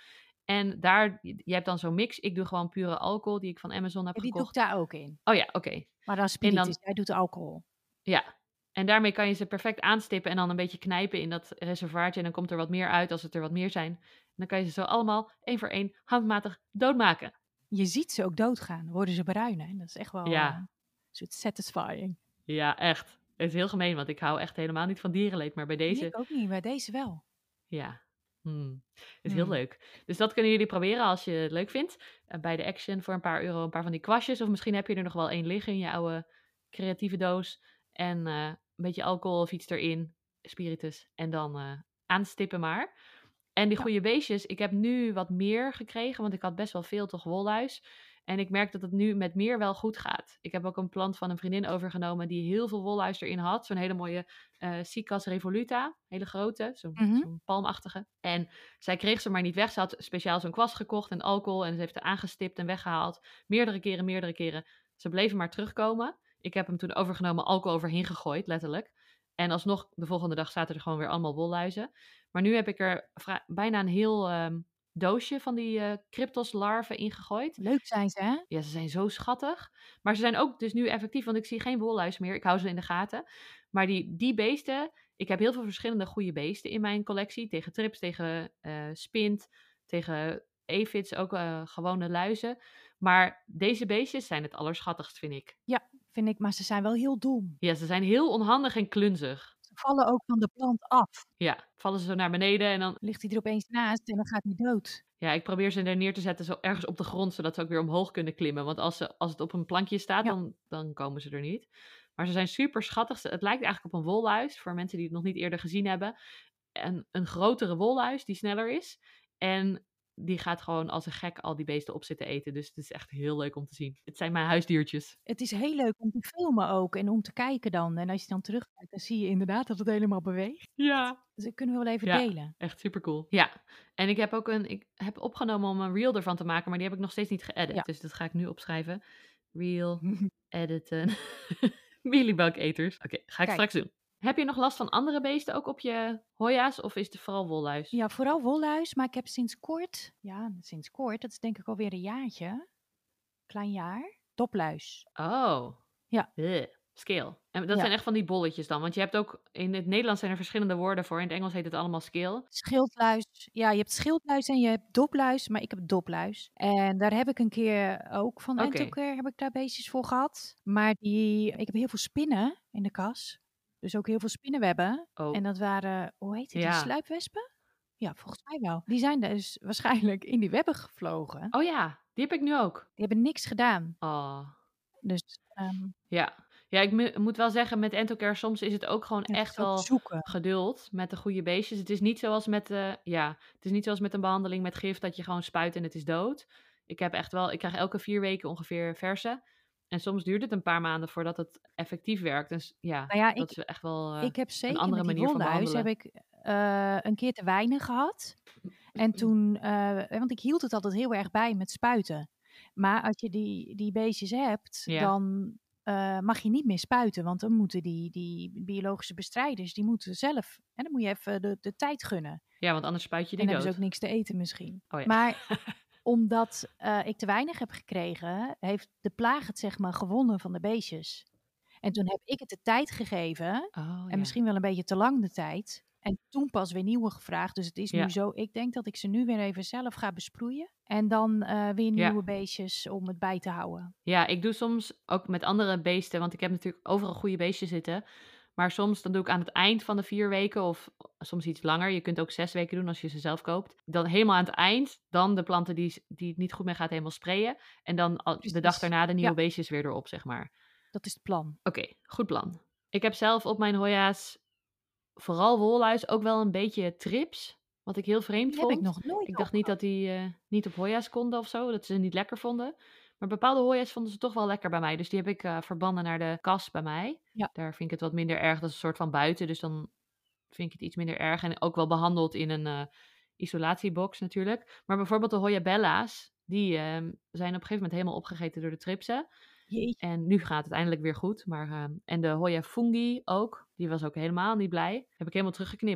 En daar, je je hebt dan zo'n mix. Ik doe gewoon pure alcohol die ik van Amazon heb Ja, die doe ik gekocht. daar ook in. Oh ja, oké. Maar dan En spiritus, dan, jij doet alcohol. ja. En daarmee kan je ze perfect aanstippen en dan een beetje knijpen in dat reservoirtje. En dan komt er wat meer uit als het er wat meer zijn. En dan kan je ze zo allemaal één voor één handmatig doodmaken. Je ziet ze ook doodgaan, worden ze bruin. Hè? Dat is echt wel uh, Ja, een soort satisfying. ja, echt. Het is heel gemeen, want ik hou echt helemaal niet van dierenleed. Maar bij Nee, deze, ik ook niet, maar deze wel. ja, hmm, is heel Hmm. leuk. Dus dat kunnen jullie proberen als je het leuk vindt. Uh, bij de Action voor een paar euro een paar van die kwastjes. Of misschien heb je er nog wel één liggen in je oude creatieve doos. En uh, een beetje alcohol of iets erin, spiritus. En dan uh, aanstippen maar. En die Ja. goede beestjes, ik heb nu wat meer gekregen, want ik had best wel veel toch wolluis. En ik merk dat het nu met meer wel goed gaat. Ik heb ook een plant van een vriendin overgenomen die heel veel wolluis erin had. Zo'n hele mooie uh, Cycas revoluta, hele grote, zo'n Mhm. zo'n palmachtige. En zij kreeg ze maar niet weg. Ze had speciaal zo'n kwast gekocht en alcohol en ze heeft er aangestipt en weggehaald. Meerdere keren, meerdere keren. Ze bleven maar terugkomen. Ik heb hem toen overgenomen, alcohol overheen gegooid, letterlijk. En alsnog, de volgende dag zaten er gewoon weer allemaal wolluizen. Maar nu heb ik er vra- bijna een heel um, doosje van die uh, cryptoslarven ingegooid. Leuk zijn ze, hè? Ja, ze zijn zo schattig. Maar ze zijn ook dus nu effectief, want ik zie geen wolluis meer. Ik hou ze in de gaten. Maar die, die beesten, ik heb heel veel verschillende goede beesten in mijn collectie. Tegen trips, tegen uh, spint, tegen aphids, ook uh, gewone luizen. Maar deze beestjes zijn het allerschattigst, vind ik. Ja, vind ik, maar ze zijn wel heel dom. Ja, ze zijn heel onhandig en klunzig. Ze vallen ook van de plant af. Ja, vallen ze zo naar beneden en dan ligt hij er opeens naast en dan gaat hij dood. Ja, ik probeer ze er neer te zetten zo ergens op de grond, zodat ze ook weer omhoog kunnen klimmen. Want als, ze, als het op een plankje staat, Ja. dan, dan komen ze er niet. Maar ze zijn super schattig. Het lijkt eigenlijk op een wolluis, voor mensen die het nog niet eerder gezien hebben. En een grotere wolluis die sneller is. En die gaat gewoon als een gek al die beesten op zitten eten. Dus het is echt heel leuk om te zien. Het zijn mijn huisdiertjes. Het is heel leuk om te filmen ook en om te kijken dan. En als je dan terugkijkt, dan zie je inderdaad dat het helemaal beweegt. Ja. Dus dat kunnen we wel even Ja, delen. echt super cool. Ja, en ik heb ook een, ik heb opgenomen om een reel ervan te maken, maar die heb ik nog steeds niet geëdit. Ja. Dus dat ga ik nu opschrijven. Reel, editen. Mealybug-eters. Oké, ga ik Kijk. straks doen. Heb je nog last van andere beesten ook op je hoya's of is het vooral wolluis? Ja, vooral wolluis, maar ik heb sinds kort, ja, sinds kort, dat is denk ik alweer een jaartje, klein jaar, dopluis. Oh. Ja. Bleh. Scale. En dat Ja. zijn echt van die bolletjes dan. Want je hebt ook, in het Nederlands zijn er verschillende woorden voor. In het Engels heet het allemaal scale. Schildluis. Ja, je hebt schildluis en je hebt dopluis, maar ik heb dopluis. En daar heb ik een keer ook van Oké. Entocare heb ik daar beestjes voor gehad. Maar die, ik heb heel veel spinnen in de kas. Dus ook heel veel spinnenwebben. Oh. En dat waren, hoe heet die, Ja. sluipwespen? Ja, volgens mij wel. Die zijn dus waarschijnlijk in die webben gevlogen. Oh ja, die heb ik nu ook. Die hebben niks gedaan. Oh. Dus ehm, Ja. Ja, ik mu- moet wel zeggen, met Entocare soms is het ook gewoon ja, het echt is ook wel zoeken. geduld met de goede beestjes. Het is niet zoals met, uh, ja, het is niet zoals met een behandeling met gif dat je gewoon spuit en het is dood. Ik heb echt wel, ik krijg elke vier weken ongeveer verse. En soms duurt het een paar maanden voordat het effectief werkt. Dus ja, Nou ja, dat ik, is echt wel uh, ik heb een zeker andere met die manier van wolluis behandelen. heb ik uh, een keer te weinig gehad. En toen, uh, want ik hield het altijd heel erg bij met spuiten. Maar als je die, die beestjes hebt, Ja. dan uh, mag je niet meer spuiten. Want dan moeten die, die biologische bestrijders, die moeten zelf, en dan moet je even de, de tijd gunnen. Ja, want anders spuit je die en dan dood. hebben ze ook niks te eten misschien. Oh ja. Maar omdat uh, ik te weinig heb gekregen, heeft de plaag het zeg maar gewonnen van de beestjes. En toen heb ik het de tijd gegeven. Oh, en ja. misschien wel een beetje te lang de tijd. En toen pas weer nieuwe gevraagd. Dus het is Ja. nu zo. Ik denk dat ik ze nu weer even zelf ga besproeien. En dan uh, weer nieuwe Ja. beestjes om het bij te houden. Ja, ik doe soms ook met andere beesten. Want ik heb natuurlijk overal goede beestjes zitten. Maar soms dan doe ik aan het eind van de vier weken of soms iets langer. Je kunt ook zes weken doen als je ze zelf koopt. Dan helemaal aan het eind, dan de planten die, die het niet goed mee gaat helemaal sprayen. En dan al, de dag daarna de nieuwe Ja. beestjes weer erop, zeg maar. Dat is het plan. Oké, okay, goed plan. Ik heb zelf op mijn hoya's vooral wolluis, ook wel een beetje trips. Wat ik heel vreemd Die vond. heb ik nog nooit Ik dacht niet dat die uh, niet op hoya's konden of zo. Dat ze ze niet lekker vonden. Maar bepaalde hoya's vonden ze toch wel lekker bij mij. Dus die heb ik uh, verbannen naar de kas bij mij. Ja. Daar vind ik het wat minder erg. Dat is een soort van buiten. Dus dan vind ik het iets minder erg. En ook wel behandeld in een uh, isolatiebox natuurlijk. Maar bijvoorbeeld de Hoyabella's. Die uh, zijn op een gegeven moment helemaal opgegeten door de tripsen. Jeetje. En nu gaat het eindelijk weer goed. Maar, uh, en de Hoya fungi ook. Die was ook helemaal niet blij. Heb ik helemaal teruggeknipt.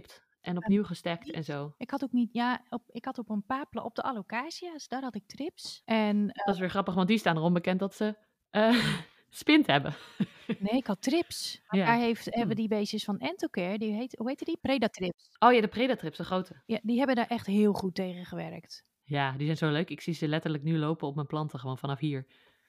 en opnieuw gestekt niet. en zo. Ik had ook niet, ja, op, ik had op een paar pla- op de alocacia's, daar had ik trips. En eh, Dat is weer grappig, want die staan erom bekend dat ze eh spint hebben. nee, ik had trips. Maar daar Ja. heeft, hebben Hm. die beestjes van Entocare, die heet, hoe heette die? Predatrips. Oh ja, de Predatrips, de grote. Ja, die hebben daar echt heel goed tegen gewerkt. Ja, die zijn zo leuk. Ik zie ze letterlijk nu lopen op mijn planten, gewoon vanaf hier.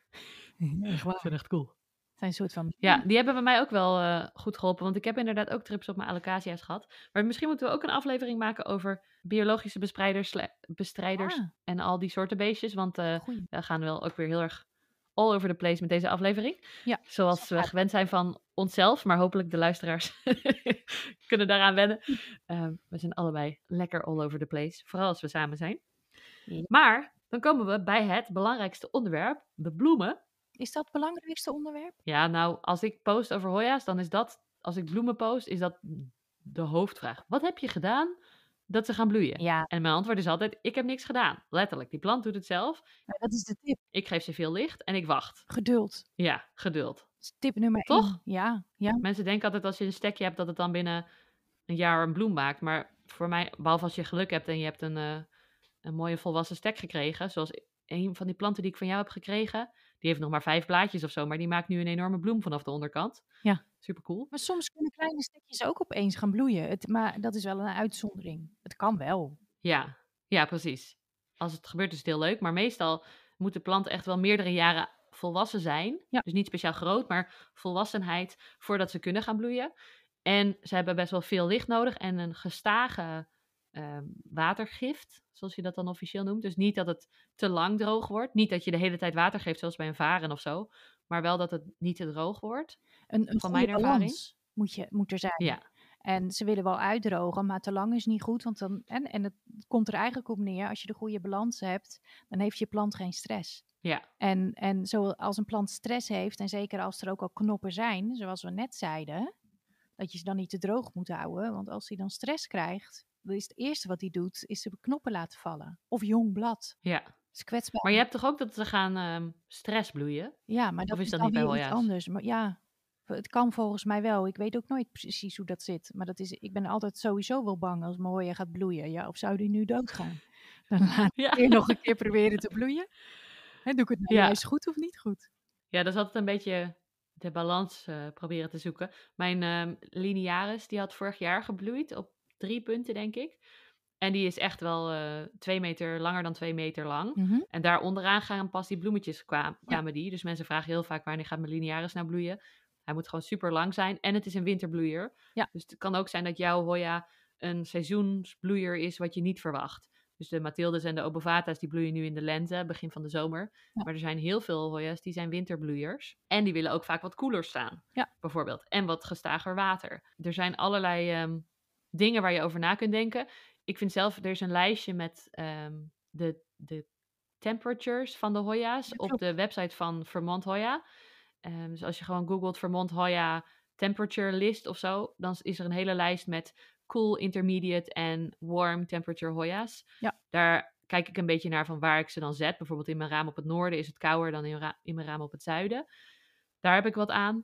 Echt Dat zijn echt cool. Het zijn een soort van... Ja, die hebben bij mij ook wel eh, goed geholpen, want ik heb inderdaad ook trips op mijn alocacia's gehad. Maar misschien moeten we ook een aflevering maken over biologische bespreiders, sle- bestrijders Ah. en al die soorten beestjes, want eh, Goeie. we gaan wel ook weer heel erg all over the place met deze aflevering. Ja, Zoals we gewend zijn van onszelf, maar hopelijk de luisteraars kunnen daaraan wennen. Uh, we zijn allebei lekker all over the place, vooral als we samen zijn. Ja. Maar dan komen we bij het belangrijkste onderwerp, de bloemen. Is dat het belangrijkste onderwerp? Ja, nou, als ik post over Hoya's, dan is dat, als ik bloemen post, is dat de hoofdvraag. Wat heb je gedaan dat ze gaan bloeien? Ja. En mijn antwoord is altijd, ik heb niks gedaan. Letterlijk, die plant doet het zelf. Ja, dat is de tip. Ik geef ze veel licht en ik wacht. Geduld. Ja, geduld. Dat is tip nummer Toch? één. Ja, ja. Mensen denken altijd als je een stekje hebt dat het dan binnen een jaar een bloem maakt. Maar voor mij, behalve als je geluk hebt en je hebt een, uh, een mooie volwassen stek gekregen. Zoals een van die planten die ik van jou heb gekregen. Die heeft nog maar vijf blaadjes of zo, maar die maakt nu een enorme bloem vanaf de onderkant. Ja. Super cool. Maar soms kunnen kleine stekjes ook opeens gaan bloeien. Het, maar dat is wel een uitzondering. Het kan wel. Ja, ja, precies. Als het gebeurt is het heel leuk, maar meestal moet de plant echt wel meerdere jaren volwassen zijn. Ja. Dus niet speciaal groot, maar volwassenheid voordat ze kunnen gaan bloeien. En ze hebben best wel veel licht nodig en een gestage uh, watergift, zoals je dat dan officieel noemt. Dus niet dat het te lang droog wordt. Niet dat je de hele tijd water geeft, zoals bij een varen of zo. Maar wel dat het niet te droog wordt. Een, een van goede mijn ervaring balans moet, je, moet er zijn. Ja. En ze willen wel uitdrogen, maar te lang is niet goed. Want dan, en, en het komt er eigenlijk op neer, als je de goede balans hebt, dan heeft je plant geen stress. Ja. En, en zoals een plant stress heeft, en zeker als er ook al knoppen zijn, zoals we net zeiden, dat je ze dan niet te droog moet houden. Want als hij dan stress krijgt, dan is het eerste wat hij doet, is de knoppen laten vallen. Of jong blad. Ja. Dat is kwetsbaar. Maar je hebt toch ook dat ze gaan um, stress bloeien? Ja, maar dat of is, is dat dan niet bij weer iets Hoya's? anders. Maar ja, het kan volgens mij wel. Ik weet ook nooit precies hoe dat zit. Maar dat is, ik ben altijd sowieso wel bang als mijn Hoya gaat bloeien. Ja, of zou die nu doodgaan? Dan laat ik Ja. weer nog een keer proberen te bloeien. En doe ik het nou Ja. juist goed of niet goed? Ja, dat is altijd een beetje de balans uh, proberen te zoeken. Mijn uh, linearis, die had vorig jaar gebloeid op drie punten, denk ik. En die is echt wel uh, twee meter langer dan twee meter lang. Mm-hmm. En daar onderaan gaan pas die bloemetjes kwamen, kwamen Ja. die. Dus mensen vragen heel vaak, wanneer gaat mijn linearis nou bloeien? Hij moet gewoon super lang zijn. En het is een winterbloeier. Ja. Dus het kan ook zijn dat jouw Hoya een seizoensbloeier is wat je niet verwacht. Dus de Mathildes en de Obovata's die bloeien nu in de lente, begin van de zomer. Ja. Maar er zijn heel veel Hoya's die zijn winterbloeiers. En die willen ook vaak wat koeler staan, ja. bijvoorbeeld. En wat gestager water. Er zijn allerlei um, dingen waar je over na kunt denken. Ik vind zelf, er is een lijstje met um, de, de temperatures van de Hoya's op de website van Vermont Hoya. Um, dus als je gewoon googelt Vermont Hoya temperature list of zo, dan is er een hele lijst met cool, intermediate en warm temperature Hoya's. Ja. Daar kijk ik een beetje naar van waar ik ze dan zet. Bijvoorbeeld in mijn raam op het noorden is het kouder dan in, ra- in mijn raam op het zuiden. Daar heb ik wat aan.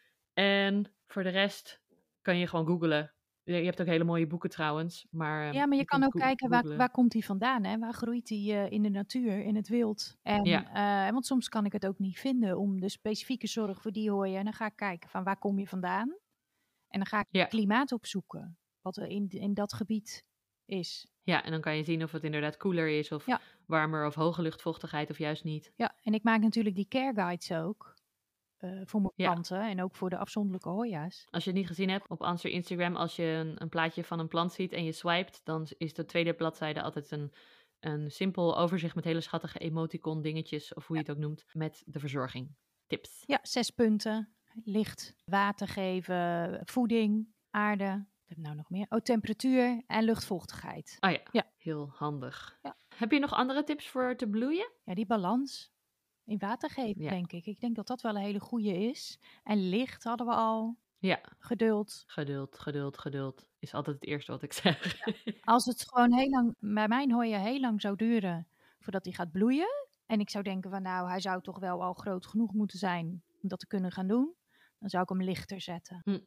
En voor de rest kan je gewoon googlen. Je hebt ook hele mooie boeken trouwens. Maar, ja, maar je, je kan ook go- kijken waar, waar komt die vandaan, hè? Waar groeit die uh, in de natuur, in het wild. En, ja. uh, want soms kan ik het ook niet vinden om de specifieke zorg voor die Hoya. En dan ga ik kijken van waar kom je vandaan. En dan ga ik ja. het klimaat opzoeken. Wat er in, in dat gebied is. Ja, en dan kan je zien of het inderdaad koeler is of ja. warmer of hoge luchtvochtigheid of juist niet. Ja, en ik maak natuurlijk die care guides ook. Uh, voor mijn planten ja. en ook voor de afzonderlijke Hoya's. Als je het niet gezien hebt op onze Instagram, als je een, een plaatje van een plant ziet en je swipet, dan is de tweede bladzijde altijd een, een simpel overzicht met hele schattige emoticon dingetjes, of hoe je het ook noemt, met de verzorging. Tips. Ja, zes punten. Licht, water geven, voeding, aarde. Wat heb ik nou nog meer? Oh, temperatuur en luchtvochtigheid. Oh ja, ja. heel handig. Ja. Heb je nog andere tips voor te bloeien? Ja, die balans. In water geven, ja. denk ik. Ik denk dat dat wel een hele goede is. En licht hadden we al. Ja. Geduld. Geduld, geduld, geduld. Is altijd het eerste wat ik zeg. Ja. Als het gewoon heel lang, bij mijn Hoya heel lang zou duren voordat hij gaat bloeien. En ik zou denken van nou, hij zou toch wel al groot genoeg moeten zijn om dat te kunnen gaan doen. Dan zou ik hem lichter zetten. Hm.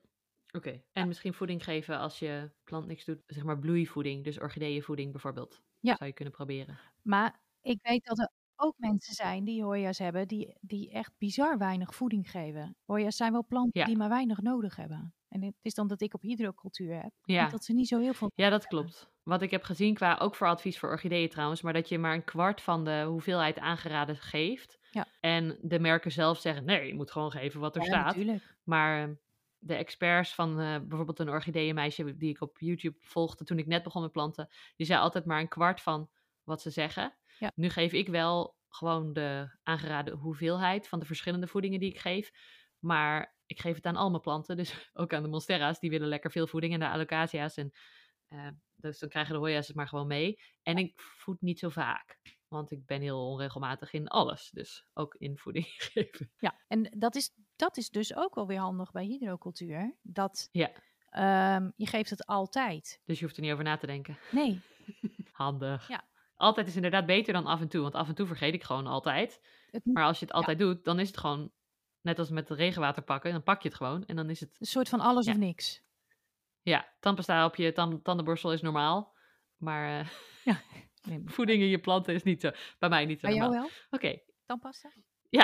Oké, okay. En ja. misschien voeding geven als je plant niks doet. Zeg maar bloeivoeding, dus orchideeënvoeding bijvoorbeeld. Ja. Zou je kunnen proberen. Maar ik weet dat er ook mensen zijn die hoya's hebben, die, die echt bizar weinig voeding geven. Hoya's zijn wel planten ja. die maar weinig nodig hebben. En het is dan dat ik op hydrocultuur heb. Ja. Niet dat ze niet zo heel veel Ja, dat hebben. klopt. Wat ik heb gezien qua, ook voor advies voor orchideeën trouwens, maar dat je maar een kwart van de hoeveelheid aangeraden geeft. Ja. En de merken zelf zeggen, nee, je moet gewoon geven wat er Ja, staat. Natuurlijk. Maar de experts van uh, bijvoorbeeld een orchideeënmeisje die ik op YouTube volgde toen ik net begon met planten, die zei altijd maar een kwart van wat ze zeggen. Ja. Nu geef ik wel gewoon de aangeraden hoeveelheid van de verschillende voedingen die ik geef. Maar ik geef het aan al mijn planten, dus ook aan de monstera's, die willen lekker veel voeding en de alocacia's. En, uh, dus dan krijgen de hoya's het maar gewoon mee. En ik voed niet zo vaak, want ik ben heel onregelmatig in alles. Dus ook in voeding geven. Ja, en dat is, dat is dus ook wel weer handig bij hydrocultuur. Dat ja. um, je geeft het altijd. Dus je hoeft er niet over na te denken. Nee. Handig. Ja. Altijd is inderdaad beter dan af en toe, want af en toe vergeet ik gewoon altijd. Het moet, maar als je het altijd ja. doet, dan is het gewoon, net als met het regenwater pakken, dan pak je het gewoon en dan is het... Een soort van alles ja. of niks. Ja, tandpasta op je tand, tandenborstel is normaal, maar uh, ja. nee, voeding in je planten is niet zo, bij mij niet zo bij normaal. jou wel? Oké. Okay. Tandpasta? Ja.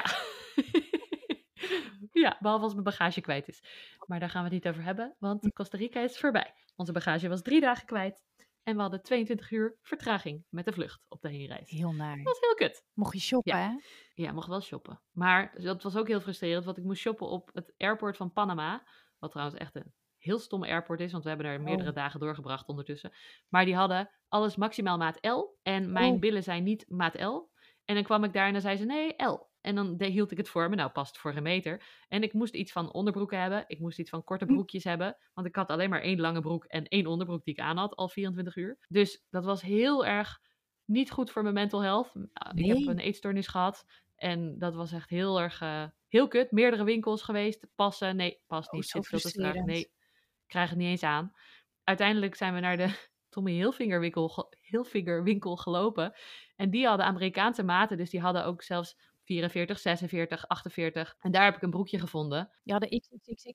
ja, behalve als mijn bagage kwijt is. Maar daar gaan we het niet over hebben, want Costa Rica is voorbij. Onze bagage was drie dagen kwijt. En we hadden tweeëntwintig uur vertraging met de vlucht op de heenreis. Heel naar. Dat was heel kut. Mocht je shoppen, ja. hè? Ja, mocht wel shoppen. Maar dat was ook heel frustrerend, want ik moest shoppen op het airport van Panama. Wat trouwens echt een heel stomme airport is, want we hebben er meerdere oh. dagen doorgebracht ondertussen. Maar die hadden alles maximaal maat L. En mijn oh. billen zijn niet maat L. En dan kwam ik daar en dan zei ze, nee, L. En dan de, hield ik het voor me. Nou, past voor een meter. En ik moest iets van onderbroeken hebben. Ik moest iets van korte broekjes hm. hebben. Want ik had alleen maar één lange broek en één onderbroek die ik aan had. Al vierentwintig uur. Dus dat was heel erg niet goed voor mijn mental health. Nee. Ik heb een eetstoornis gehad. En dat was echt heel erg... Uh, heel kut. Meerdere winkels geweest. Passen. Nee, past niet. Oh, Zit veel te strak. Nee, ik krijg het niet eens aan. Uiteindelijk zijn we naar de Tommy Hilfiger winkel, Hilfiger winkel gelopen. En die hadden Amerikaanse maten. Dus die hadden ook zelfs... vierenveertig, zesenveertig, achtenveertig. En daar heb ik een broekje gevonden. Je had de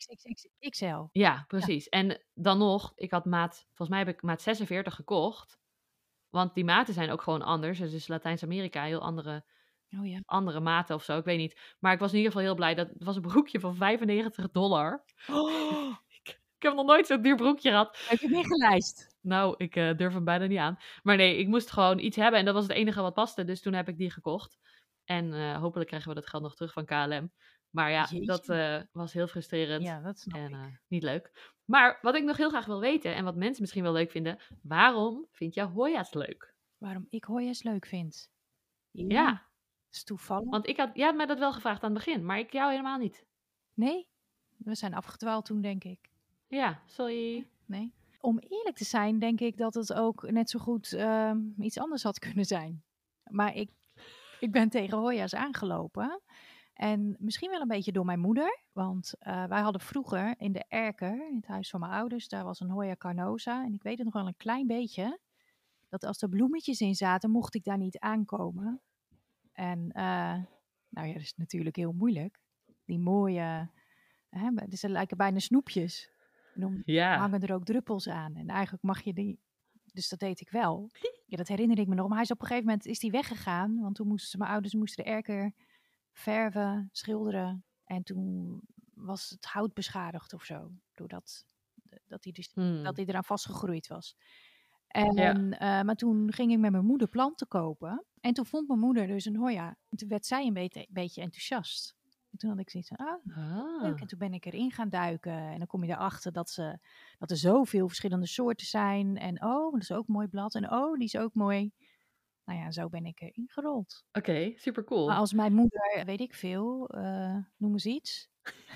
X L. Ja, precies. Ja. En dan nog, ik had maat, volgens mij heb ik maat zesenveertig gekocht. Want die maten zijn ook gewoon anders. Dus Latijns-Amerika, heel andere, oh ja. andere maten of zo, ik weet niet. Maar ik was in ieder geval heel blij. Dat het was een broekje van vijfennegentig dollar. Oh. ik, ik heb nog nooit zo'n duur broekje gehad. Heb je hem ingelijst? Nou, ik uh, durf hem bijna niet aan. Maar nee, ik moest gewoon iets hebben. En dat was het enige wat paste. Dus toen heb ik die gekocht. En uh, hopelijk krijgen we dat geld nog terug van K L M. Maar ja, Jeetje. dat uh, was heel frustrerend. Ja, dat snap en, ik. Uh, niet leuk. Maar wat ik nog heel graag wil weten, en wat mensen misschien wel leuk vinden, waarom vind jij hoya's leuk? Waarom ik hoya's leuk vind? Ja. ja. Dat is toevallig. Want ik had, jij had mij dat wel gevraagd aan het begin, maar ik jou helemaal niet. Nee, we zijn afgedwaald toen, denk ik. Ja, sorry. Nee. Om eerlijk te zijn, denk ik dat het ook net zo goed uh, iets anders had kunnen zijn. Maar ik Ik ben tegen hoya's aangelopen. En misschien wel een beetje door mijn moeder. Want uh, wij hadden vroeger in de Erker, in het huis van mijn ouders, daar was een Hoya carnosa. En ik weet het nog wel een klein beetje. Dat als er bloemetjes in zaten, mocht ik daar niet aankomen. En uh, nou ja, dat is natuurlijk heel moeilijk. Die mooie, hè, dus er lijken bijna snoepjes. En dan ja. hangen er ook druppels aan. En eigenlijk mag je die... Dus dat deed ik wel. Ja, dat herinner ik me nog. Maar hij is op een gegeven moment is die weggegaan. Want toen moesten mijn ouders moesten de erker verven, schilderen. En toen was het hout beschadigd of zo. Doordat dat hij, dus, hmm. dat hij eraan vastgegroeid was. En, ja. uh, maar toen ging ik met mijn moeder planten kopen. En toen vond mijn moeder dus een hoya. En toen werd zij een beetje, beetje enthousiast. En toen had ik zoiets van, ah, ah, leuk. En toen ben ik erin gaan duiken. En dan kom je erachter dat, ze, dat er zoveel verschillende soorten zijn. En oh, dat is ook een mooi blad. En oh, die is ook mooi. Nou ja, zo ben ik erin gerold. Oké, okay, super cool. Maar als mijn moeder, weet ik veel, uh, noem eens iets.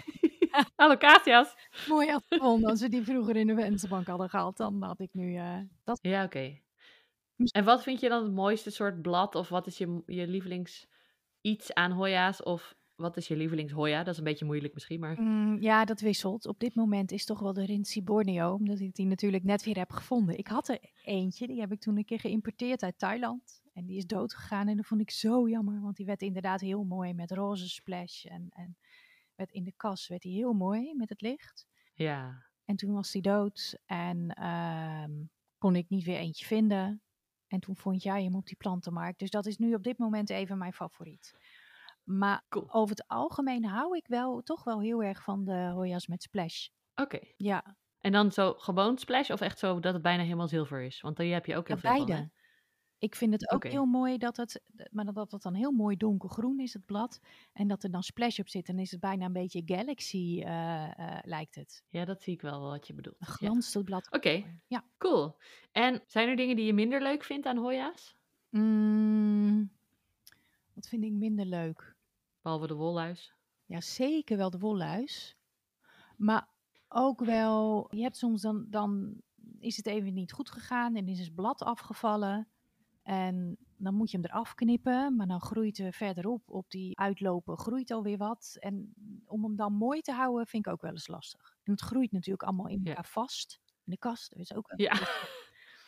Allocacia's. Mooi had gevonden als we die vroeger in de vensterbank hadden gehad. Dan had ik nu uh, dat. Ja, oké. Okay. En wat vind je dan het mooiste soort blad? Of wat is je, je lievelings iets aan hoya's? Of... Wat is je lievelingshoya? Dat is een beetje moeilijk misschien, maar... Mm, ja, dat wisselt. Op dit moment is toch wel de Rinsi Borneo, omdat ik die natuurlijk net weer heb gevonden. Ik had er eentje, die heb ik toen een keer geïmporteerd uit Thailand. En die is doodgegaan en dat vond ik zo jammer, want die werd inderdaad heel mooi met roze splash. En, en werd in de kas werd die heel mooi met het licht. Ja. En toen was die dood en ehm, kon ik niet weer eentje vinden. En toen vond jij hem op die plantenmarkt. Dus dat is nu op dit moment even mijn favoriet. Maar Cool. over het algemeen hou ik wel toch wel heel erg van de Hoya's met splash. Oké. Ja, En dan zo gewoon splash of echt zo dat het bijna helemaal zilver is? Want daar heb je ook heel ja veel van, hè? beide. Ik vind het ook Oké. heel mooi dat het, maar dat het dan heel mooi donkergroen is, het blad. En dat er dan splash op zit. Dan is het bijna een beetje Galaxy, eh, eh, lijkt het. Ja, dat zie ik wel wat je bedoelt. Dan Ja. glanst het blad. Oké, mooi. Ja. cool. En zijn er dingen die je minder leuk vindt aan Hoya's? Mm, wat vind ik minder leuk? Behalve de wolluis. Ja, zeker wel de wolluis. Maar ook wel, je hebt soms dan, dan is het even niet goed gegaan en is het blad afgevallen. En dan moet je hem eraf knippen, maar dan groeit er verderop op die uitlopen groeit alweer wat. En om hem dan mooi te houden vind ik ook wel eens lastig. En het groeit natuurlijk allemaal in Ja. elkaar vast. In de kast, dat is ook wel Ja. lastig.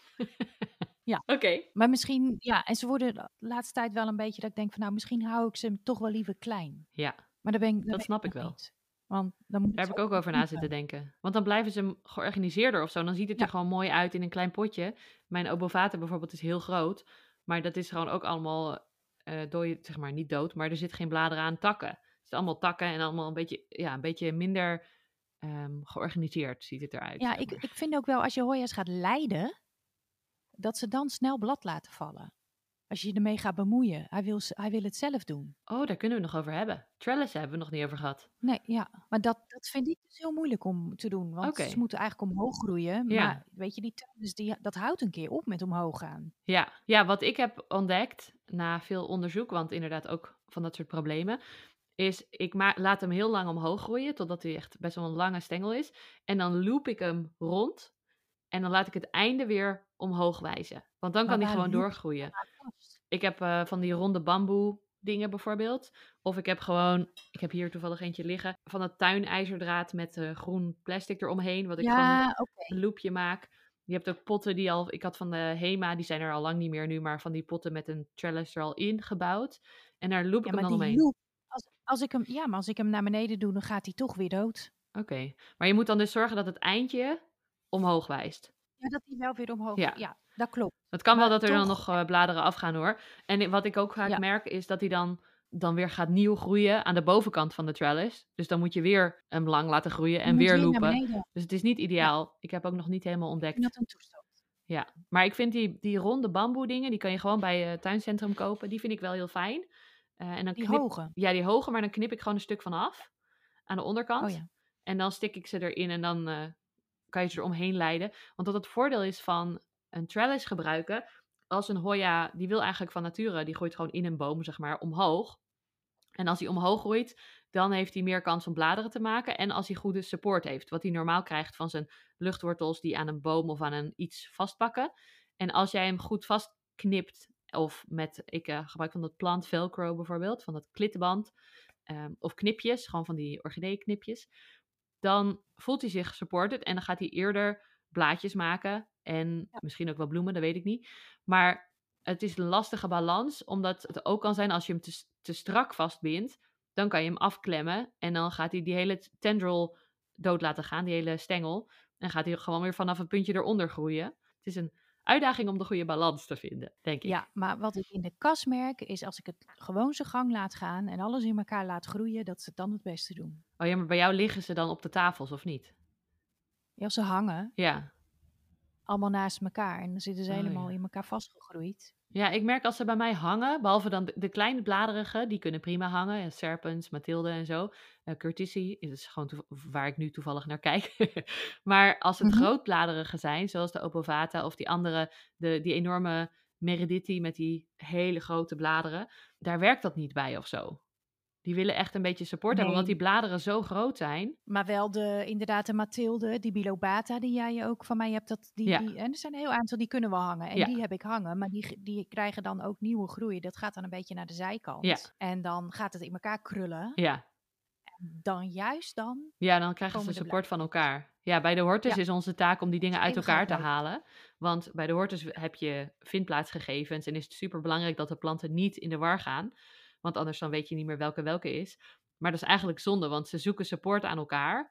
Ja. Oké. Maar misschien, ja, en ze worden de laatste tijd wel een beetje dat ik denk van nou, misschien hou ik ze toch wel liever klein. Ja, Maar daar ben ik, daar dat weet snap ik nog wel. niet. Want dan moet Daar ze heb ik ook over na knippen. zitten denken. Want dan blijven ze m- georganiseerder of zo. Dan ziet het Ja. er gewoon mooi uit in een klein potje. Mijn obovata bijvoorbeeld is heel groot. Maar dat is gewoon ook allemaal eh dooi, zeg maar niet dood. Maar er zit geen bladeren aan takken. Het is allemaal takken en allemaal een beetje, ja, een beetje minder ehm, georganiseerd ziet het eruit. Ja, zeg ik, maar. ik vind ook wel als je Hoya's gaat leiden, dat ze dan snel blad laten vallen. Als je je ermee gaat bemoeien. Hij wil, z- hij wil het zelf doen. Oh, daar kunnen we het nog over hebben. Trellissen hebben we nog niet over gehad. Nee, ja. Maar dat, dat vind ik dus heel moeilijk om te doen. Want Oké. ze moeten eigenlijk omhoog groeien. Ja. Maar weet je, die tuinders, die, dat houdt een keer op met omhoog gaan. Ja, ja, wat ik heb ontdekt na veel onderzoek, want inderdaad ook van dat soort problemen, is ik ma- laat hem heel lang omhoog groeien, totdat hij echt best wel een lange stengel is. En dan loop ik hem rond en dan laat ik het einde weer omhoog wijzen. Want dan Maar kan hij waar gewoon loop je doorgroeien. dan aan vast? Ik heb eh, van die ronde bamboe dingen bijvoorbeeld. Of ik heb gewoon, ik heb hier toevallig eentje liggen, van dat tuinijzerdraad met eh, groen plastic eromheen, wat ik gewoon Ja, oké. een loopje maak. Je hebt ook potten die al, ik had van de Hema, die zijn er al lang niet meer nu, maar van die potten met een trellis er al in gebouwd. En daar loop Ja, ik hem maar dan die omheen. loop, als, als ik hem, ja, maar als ik hem naar beneden doe, dan gaat hij toch weer dood. Oké, maar je moet dan dus zorgen dat het eindje omhoog wijst. Ja, dat hij wel weer omhoog. Ja. Ja, dat klopt. Het kan wel Maar dat er dan toch, nog eh, bladeren afgaan hoor. En i- wat ik ook vaak Ja. merk is dat hij dan, dan weer gaat nieuw groeien aan de bovenkant van de trellis. Dus dan moet je weer hem lang laten groeien je en moet weer weer naar loopen. beneden. Dus het is niet ideaal. Ik heb ook nog niet helemaal Ik ontdekt. vind dat een toestand. Ja, maar ik vind die, die ronde bamboe dingen, die kan je gewoon bij het tuincentrum kopen. Die vind ik wel heel fijn. Eh, en dan Die knip, hoge. Ja, die hoge, maar dan knip ik gewoon een stuk van af aan de onderkant. Oh ja. En dan stik ik ze erin en dan eh, kan je ze eromheen leiden. Want wat het voordeel is van een trellis gebruiken, als een Hoya, die wil eigenlijk van nature, die groeit gewoon in een boom, zeg maar, omhoog. En als hij omhoog groeit, dan heeft hij meer kans om bladeren te maken. En als hij goede support heeft, wat hij normaal krijgt van zijn luchtwortels die aan een boom of aan een iets vastpakken. En als jij hem goed vastknipt, of met, ik eh, gebruik van dat plant velcro bijvoorbeeld, van dat klittenband, ehm, of knipjes, gewoon van die orchideeknipjes, dan voelt hij zich supported en dan gaat hij eerder blaadjes maken en Ja. misschien ook wel bloemen, dat weet ik niet. Maar het is een lastige balans, omdat het ook kan zijn als je hem te, s- te strak vastbindt, dan kan je hem afklemmen en dan gaat hij die hele t- tendril dood laten gaan, die hele stengel, en gaat hij gewoon weer vanaf het puntje eronder groeien. Het is een uitdaging om de goede balans te vinden, denk ik. Ja, maar wat ik in de kas merk is als ik het gewoon zijn gang laat gaan en alles in elkaar laat groeien, dat ze het dan het beste doen. Oh ja, maar bij jou liggen ze dan op de tafels, of niet? Ja, als ze hangen, Ja. allemaal naast elkaar en dan zitten ze Oh, helemaal ja. in elkaar vastgegroeid. Ja, ik merk als ze bij mij hangen, behalve dan de, de kleine bladerige, die kunnen prima hangen. Ja, Serpens, Mathilde en zo. Uh, Curtisi, dat is gewoon toev- waar ik nu toevallig naar kijk. Maar als het Mhm. grootbladerige zijn, zoals de Opovata of die andere, de, die enorme Meredithie met die hele grote bladeren, daar werkt dat niet bij of zo. Die willen echt een beetje support hebben, omdat Nee. die bladeren zo groot zijn. Maar wel de, inderdaad de Mathilde, die Bilobata die jij ook van mij hebt. Dat, die, Ja. die, en er zijn een heel aantal die kunnen wel hangen. En Ja. die heb ik hangen, maar die, die krijgen dan ook nieuwe groei. Dat gaat dan een beetje naar de zijkant. Ja. En dan gaat het in elkaar krullen. Ja. Dan juist dan. Ja, dan krijgen ze Komen de support van elkaar. Ja, bij de hortus Ja. is onze taak om die dingen uit Even elkaar te gaan kijken. halen. Want bij de hortus heb je vindplaatsgegevens en is het super belangrijk dat de planten niet in de war gaan. Want anders dan weet je niet meer welke welke is. Maar dat is eigenlijk zonde, want ze zoeken support aan elkaar.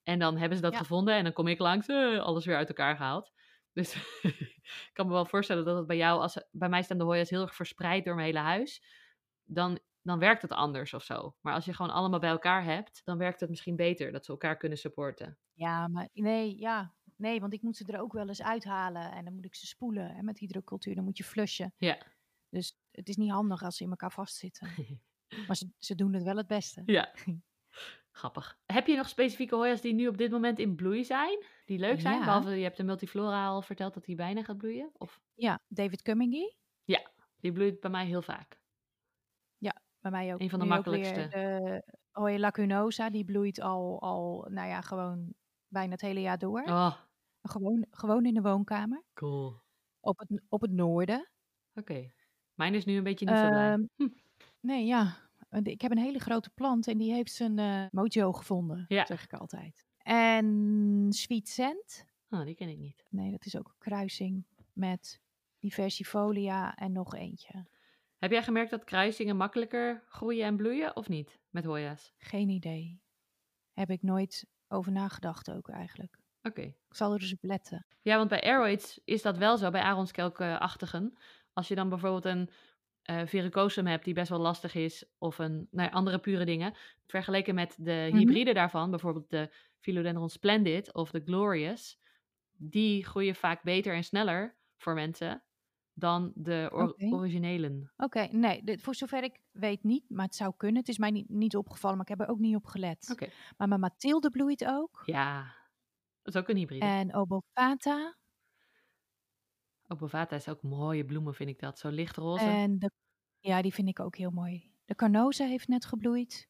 En dan hebben ze dat Ja. gevonden en dan kom ik langs, eh, alles weer uit elkaar gehaald. Dus ik kan me wel voorstellen dat het bij jou, als bij mij staan de hoya's heel erg verspreid door mijn hele huis, dan, dan werkt het anders of zo. Maar als je gewoon allemaal bij elkaar hebt, dan werkt het misschien beter dat ze elkaar kunnen supporten. Ja, maar nee, ja. Nee, want ik moet ze er ook wel eens uithalen en dan moet ik ze spoelen. En met hydrocultuur, dan moet je flushen. Ja. Dus het is niet handig als ze in elkaar vastzitten. Maar ze, ze doen het wel het beste. Ja. Grappig. Heb je nog specifieke hoya's die nu op dit moment in bloei zijn? Die leuk zijn? Ja. Behalve, je hebt de multiflora al verteld dat die bijna gaat bloeien? Of? Ja, David Cummingy. Ja, die bloeit bij mij heel vaak. Ja, bij mij ook. Een van de Nu ook makkelijkste. weer de Hoya lacunosa, die bloeit al, al, nou ja, gewoon bijna het hele jaar door. Oh, Gewoon, gewoon in de woonkamer. cool. Op het, op het noorden. Oké. Mijn is nu een beetje niet zo blij. Ehm, Nee, ja. Want ik heb een hele grote plant en die heeft zijn eh, mojo gevonden, Ja. zeg ik altijd. En Sweet Scent. Oh, die ken ik niet. Nee, dat is ook een kruising met diversifolia en nog eentje. Heb jij gemerkt dat kruisingen makkelijker groeien en bloeien of niet met hoya's? Geen idee. Heb ik nooit over nagedacht ook eigenlijk. Oké. Ik zal er dus op letten. Ja, want bij aeroids is dat wel zo, bij aronskelkachtigen. Als je dan bijvoorbeeld een uh, verrucosum hebt die best wel lastig is, of een, nou ja, andere pure dingen, vergeleken met de Mhm. hybride daarvan, bijvoorbeeld de Philodendron Splendid of de Glorious, die groeien vaak beter en sneller voor mensen dan de or- Oké. originelen. Oké, nee, dit, voor zover ik weet niet, maar het zou kunnen. Het is mij niet, niet opgevallen, maar ik heb er ook niet op gelet. Oké. Maar mijn Mathilde bloeit ook. Ja, dat is ook een hybride. En Obovata. Obovata is ook mooie bloemen, vind ik dat. Zo lichtroze. En de, ja, die vind ik ook heel mooi. De Carnosa heeft net gebloeid.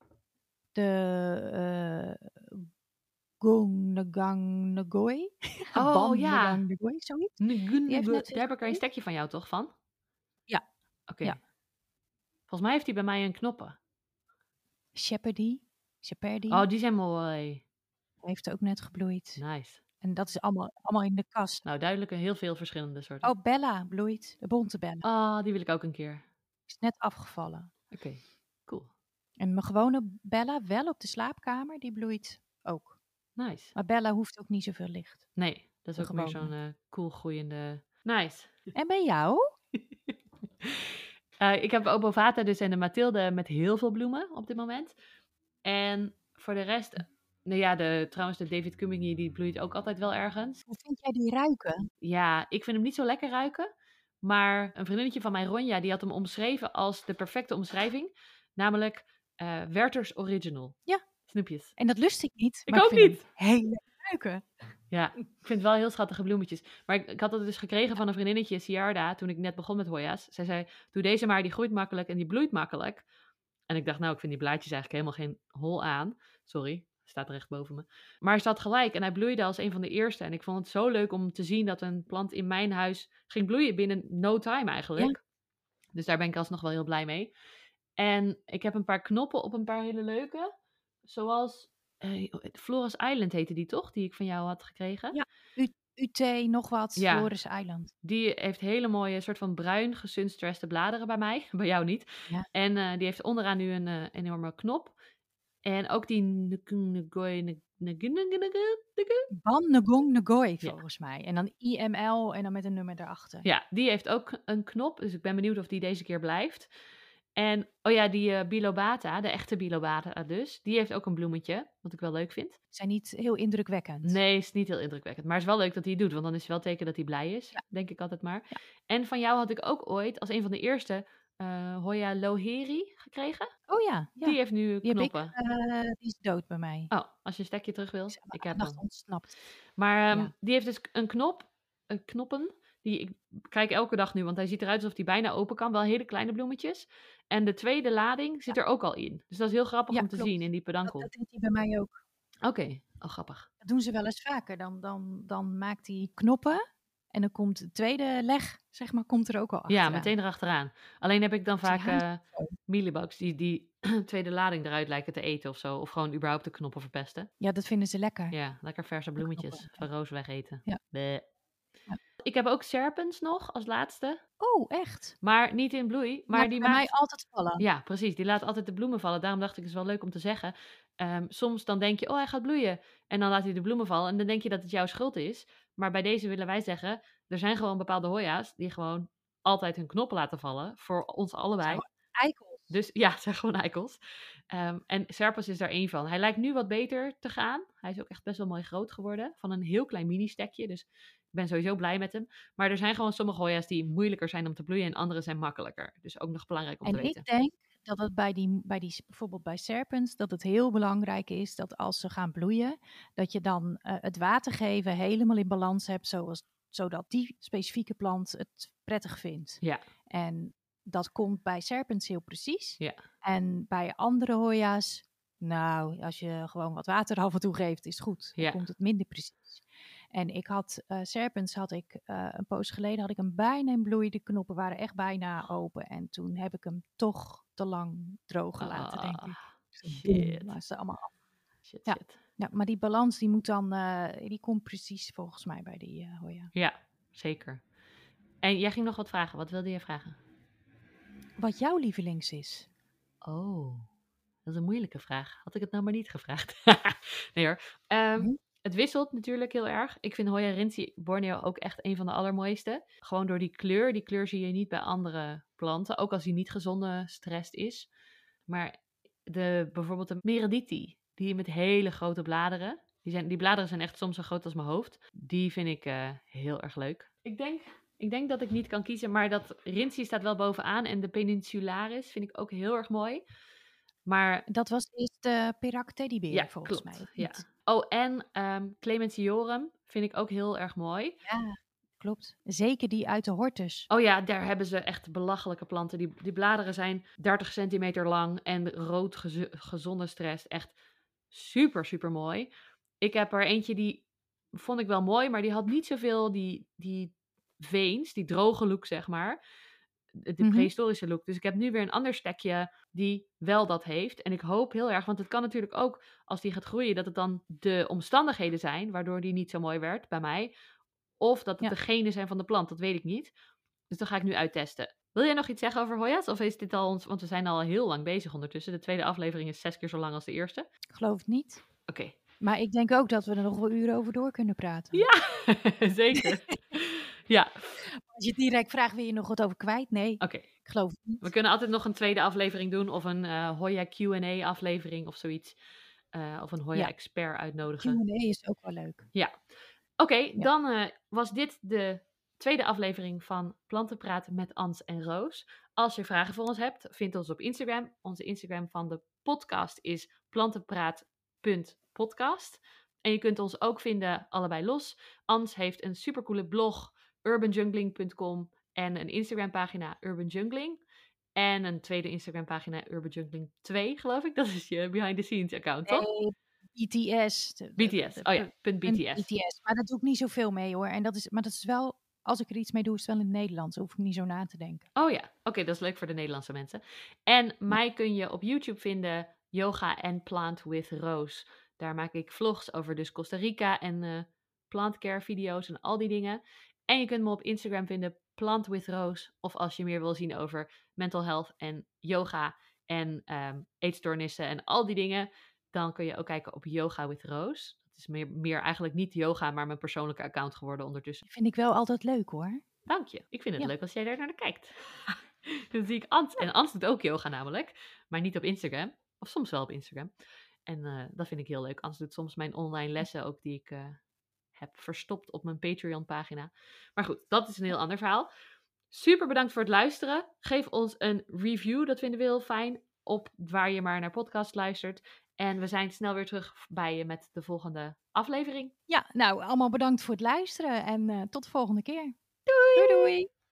De uh, Gongnagang Ngoi. Oh, Ban ja. Nagang Ngoi, zoiets. Die heeft net Daar heb ik er een gebloeid. stekje van jou toch van? Ja. Oké. Ja. Volgens mij heeft hij bij mij een knoppen. Shepherdy. Shepherdy Oh, die zijn mooi. heeft ook net gebloeid. Nice. En dat is allemaal, allemaal in de kast. Nou, duidelijk een heel veel verschillende soorten. Oh, Bella bloeit. De bonte Bella. Oh, die wil ik ook een keer. Is net afgevallen. Oké, cool. En mijn gewone Bella, wel op de slaapkamer, die bloeit ook. Nice. Maar Bella hoeft ook niet zoveel licht. Nee, dat is De ook meer gewone. zo'n eh, cool groeiende... Nice. En bij jou? Uh, ik heb Obovata dus en de Mathilde met heel veel bloemen op dit moment. En voor de rest... Nou ja, de, trouwens de David Cummingy, die bloeit ook altijd wel ergens. Hoe vind jij die ruiken? Ja, ik vind hem niet zo lekker ruiken. Maar een vriendinnetje van mij, Ronja, die had hem omschreven als de perfecte omschrijving. Namelijk uh, Werther's Original. Ja. Snoepjes. En dat lust ik niet. Ik maar ook ik vind niet. hem heel lekker ruiken. Ja, ik vind het wel heel schattige bloemetjes. Maar ik, ik had het dus gekregen van een vriendinnetje, Siarda, toen ik net begon met hoya's. Zij zei, doe deze maar, die groeit makkelijk en die bloeit makkelijk. En ik dacht, nou, ik vind die blaadjes eigenlijk helemaal geen hol aan. Sorry. Staat recht boven me. Maar hij staat gelijk en hij bloeide als een van de eerste. En ik vond het zo leuk om te zien dat een plant in mijn huis ging bloeien binnen no time eigenlijk. Ja. Dus daar ben ik alsnog wel heel blij mee. En ik heb een paar knoppen op een paar hele leuke. Zoals uh, Flores Island heette die toch? Die ik van jou had gekregen. Ja, U T nog wat, ja. Flores Island. Die heeft hele mooie soort van bruin gesunstreste bladeren bij mij. Bij jou niet. Ja. En uh, die heeft onderaan nu een uh, enorme knop. En ook die Ngoi, Ban Ngong Ngoi volgens ja. mij. En dan I M L en dan met een nummer erachter. Ja, die heeft ook een knop. Dus ik ben benieuwd of die deze keer blijft. En, oh ja, die uh, Bilobata, de echte Bilobata dus, die heeft ook een bloemetje, wat ik wel leuk vind. Zijn niet heel indrukwekkend. Nee, is niet heel indrukwekkend. Maar het is wel leuk dat hij het doet, want dan is het wel teken dat hij blij is. Ja. Denk ik altijd maar. Ja. En van jou had ik ook ooit, als een van de eerste, uh, Hoya Loheri gekregen. Oh ja, ja. Die heeft nu die knoppen. Heb ik, uh, die is dood bij mij. Oh, als je een stekje terug wil. Ik heb hem. ontsnapt. Maar um, ja. die heeft dus een knop, een knoppen. Die ik kijk elke dag nu, want hij ziet eruit alsof hij bijna open kan. Wel hele kleine bloemetjes. En de tweede lading zit ja. er ook al in. Dus dat is heel grappig ja, om te klopt. zien in die peduncle. Dat, dat deed hij bij mij ook. Oké, okay. Oh grappig. Dat doen ze wel eens vaker. Dan, dan, dan maakt hij knoppen en dan komt de tweede leg, zeg maar, komt er ook al achteraan. Ja, meteen erachteraan. Alleen heb ik dan vaak uh, mealybugs die die tweede lading eruit lijken te eten of zo. Of gewoon überhaupt de knoppen verpesten. Ja, dat vinden ze lekker. Ja, lekker verse bloemetjes van roos wegeten. Ja. Ja. Ik heb ook Serpens nog als laatste. Oh, echt? Maar niet in bloei. Maar Laat die bij mij maakt... altijd vallen. Ja, precies. Die laat altijd de bloemen vallen. Daarom dacht ik, het is wel leuk om te zeggen. Ehm, soms dan denk je, oh, hij gaat bloeien. En dan laat hij de bloemen vallen. En dan denk je dat het jouw schuld is. Maar bij deze willen wij zeggen, er zijn gewoon bepaalde Hoya's die gewoon altijd hun knoppen laten vallen. Voor ons allebei. Zo, eikels. Dus ja, het zijn gewoon eikels. Ehm, en Serpens is daar één van. Hij lijkt nu wat beter te gaan. Hij is ook echt best wel mooi groot geworden. Van een heel klein mini-stekje. Dus ik ben sowieso blij met hem. Maar er zijn gewoon sommige Hoya's die moeilijker zijn om te bloeien. En andere zijn makkelijker. Dus ook nog belangrijk om En te weten. ik denk dat het bij die, bij die, bijvoorbeeld bij Serpens, dat het heel belangrijk is dat als ze gaan bloeien, dat je dan uh, het water geven helemaal in balans hebt, zoals, zodat die specifieke plant het prettig vindt. Ja. En dat komt bij Serpens heel precies. Ja. En bij andere Hoya's, nou, als je gewoon wat water af en toe geeft, is het goed. Dan Ja. komt het minder precies. En ik had, uh, Serpens had ik, uh, een poos geleden had ik hem bijna in bloei. De knoppen waren echt bijna open. En toen heb ik hem toch te lang droog gelaten, Ah, denk ik. shit. Was ze allemaal af. Shit, Ja. shit. Ja, maar die balans die moet dan, uh, die komt precies volgens mij bij die uh, Hoya. Ja, zeker. En jij ging nog wat vragen. Wat wilde je vragen? Wat jouw lievelings is? Oh, dat is een moeilijke vraag. Had ik het nou maar niet gevraagd. Nee hoor. Um, Hm? Het wisselt natuurlijk heel erg. Ik vind Hoya Rinzi Borneo ook echt een van de allermooiste. Gewoon door die kleur. Die kleur zie je niet bij andere planten. Ook als die niet gezonde stressed is. Maar de, bijvoorbeeld de Meredithie. Die met hele grote bladeren. Die, zijn, die bladeren zijn echt soms zo groot als mijn hoofd. Die vind ik uh, heel erg leuk. Ik denk, ik denk dat ik niet kan kiezen. Maar dat Rinzi staat wel bovenaan. En de Peninsularis vind ik ook heel erg mooi. Maar dat was eerst de Perak teddybeer, ja, volgens klopt. mij. Ja. Oh, en um, Clementiorum vind ik ook heel erg mooi. Ja, klopt. Zeker die uit de hortus. Oh ja, daar hebben ze echt belachelijke planten. Die, die bladeren zijn dertig centimeter lang en rood gez- gezonde stress. Echt super, super mooi. Ik heb er eentje die vond ik wel mooi, maar die had niet zoveel die, die veens, die droge look, zeg maar. De Mhm. prehistorische look. Dus ik heb nu weer een ander stekje die wel dat heeft. En ik hoop heel erg, want het kan natuurlijk ook, als die gaat groeien, dat het dan de omstandigheden zijn, waardoor die niet zo mooi werd bij mij. Of dat het Ja. de genen zijn van de plant, dat weet ik niet. Dus dat ga ik nu uittesten. Wil jij nog iets zeggen over Hoya's? Of is dit al ons, want we zijn al heel lang bezig ondertussen. De tweede aflevering is zes keer zo lang als de eerste. Ik geloof het niet. Oké. Okay. Maar ik denk ook dat we er nog wel uren over door kunnen praten. Ja, zeker. Ja. Als je direct vraagt, wil je nog wat over kwijt? Nee, Oké. ik geloof het niet. We kunnen altijd nog een tweede aflevering doen. Of een uh, Hoya Q en A aflevering of zoiets. Uh, of een Hoya ja. expert uitnodigen. Q en A is ook wel leuk. Ja. Oké, okay, ja. dan uh, was dit de tweede aflevering van Plantenpraten met Ans en Roos. Als je vragen voor ons hebt, vind ons op Instagram. Onze Instagram van de podcast is plantenpraat punt podcast. En je kunt ons ook vinden allebei los. Ans heeft een supercoole blog, urban jungling punt com. En een Instagram pagina, Urban Jungling. En een tweede Instagram pagina, Urban Jungling twee, geloof ik. Dat is je behind the scenes account, toch? Nee, B T S. B T S, oh ja, punt B T S. B T S. Maar dat doe ik niet zoveel mee hoor. En dat is, maar dat is wel, als ik er iets mee doe, is het wel in het Nederlands. Hoef ik niet zo na te denken. Oh ja, oké, okay, dat is leuk voor de Nederlandse mensen. En ja. mij kun je op YouTube vinden, Yoga and Plant with Roos. Daar maak ik vlogs over dus Costa Rica en uh, plant care video's en al die dingen. En je kunt me op Instagram vinden, Plant with Roos. Of als je meer wil zien over mental health en yoga en um, eetstoornissen en al die dingen, dan kun je ook kijken op Yoga with Roos. Dat is meer, meer eigenlijk niet yoga, maar mijn persoonlijke account geworden ondertussen. Vind ik wel altijd leuk hoor. Dank je. Ik vind het ja. leuk als jij daar naar kijkt. Dan zie ik Ans. En Ans doet ook yoga namelijk, maar niet op Instagram. Of soms wel op Instagram. En uh, dat vind ik heel leuk. Ans doet soms mijn online lessen ook die ik uh, heb verstopt op mijn Patreon pagina. Maar goed, dat is een heel ander verhaal. Super bedankt voor het luisteren. Geef ons een review, dat vinden we heel fijn. Op waar je maar naar podcast luistert. En we zijn snel weer terug bij je met de volgende aflevering. Ja, nou, allemaal bedankt voor het luisteren. En uh, tot de volgende keer. Doei! Doei doei!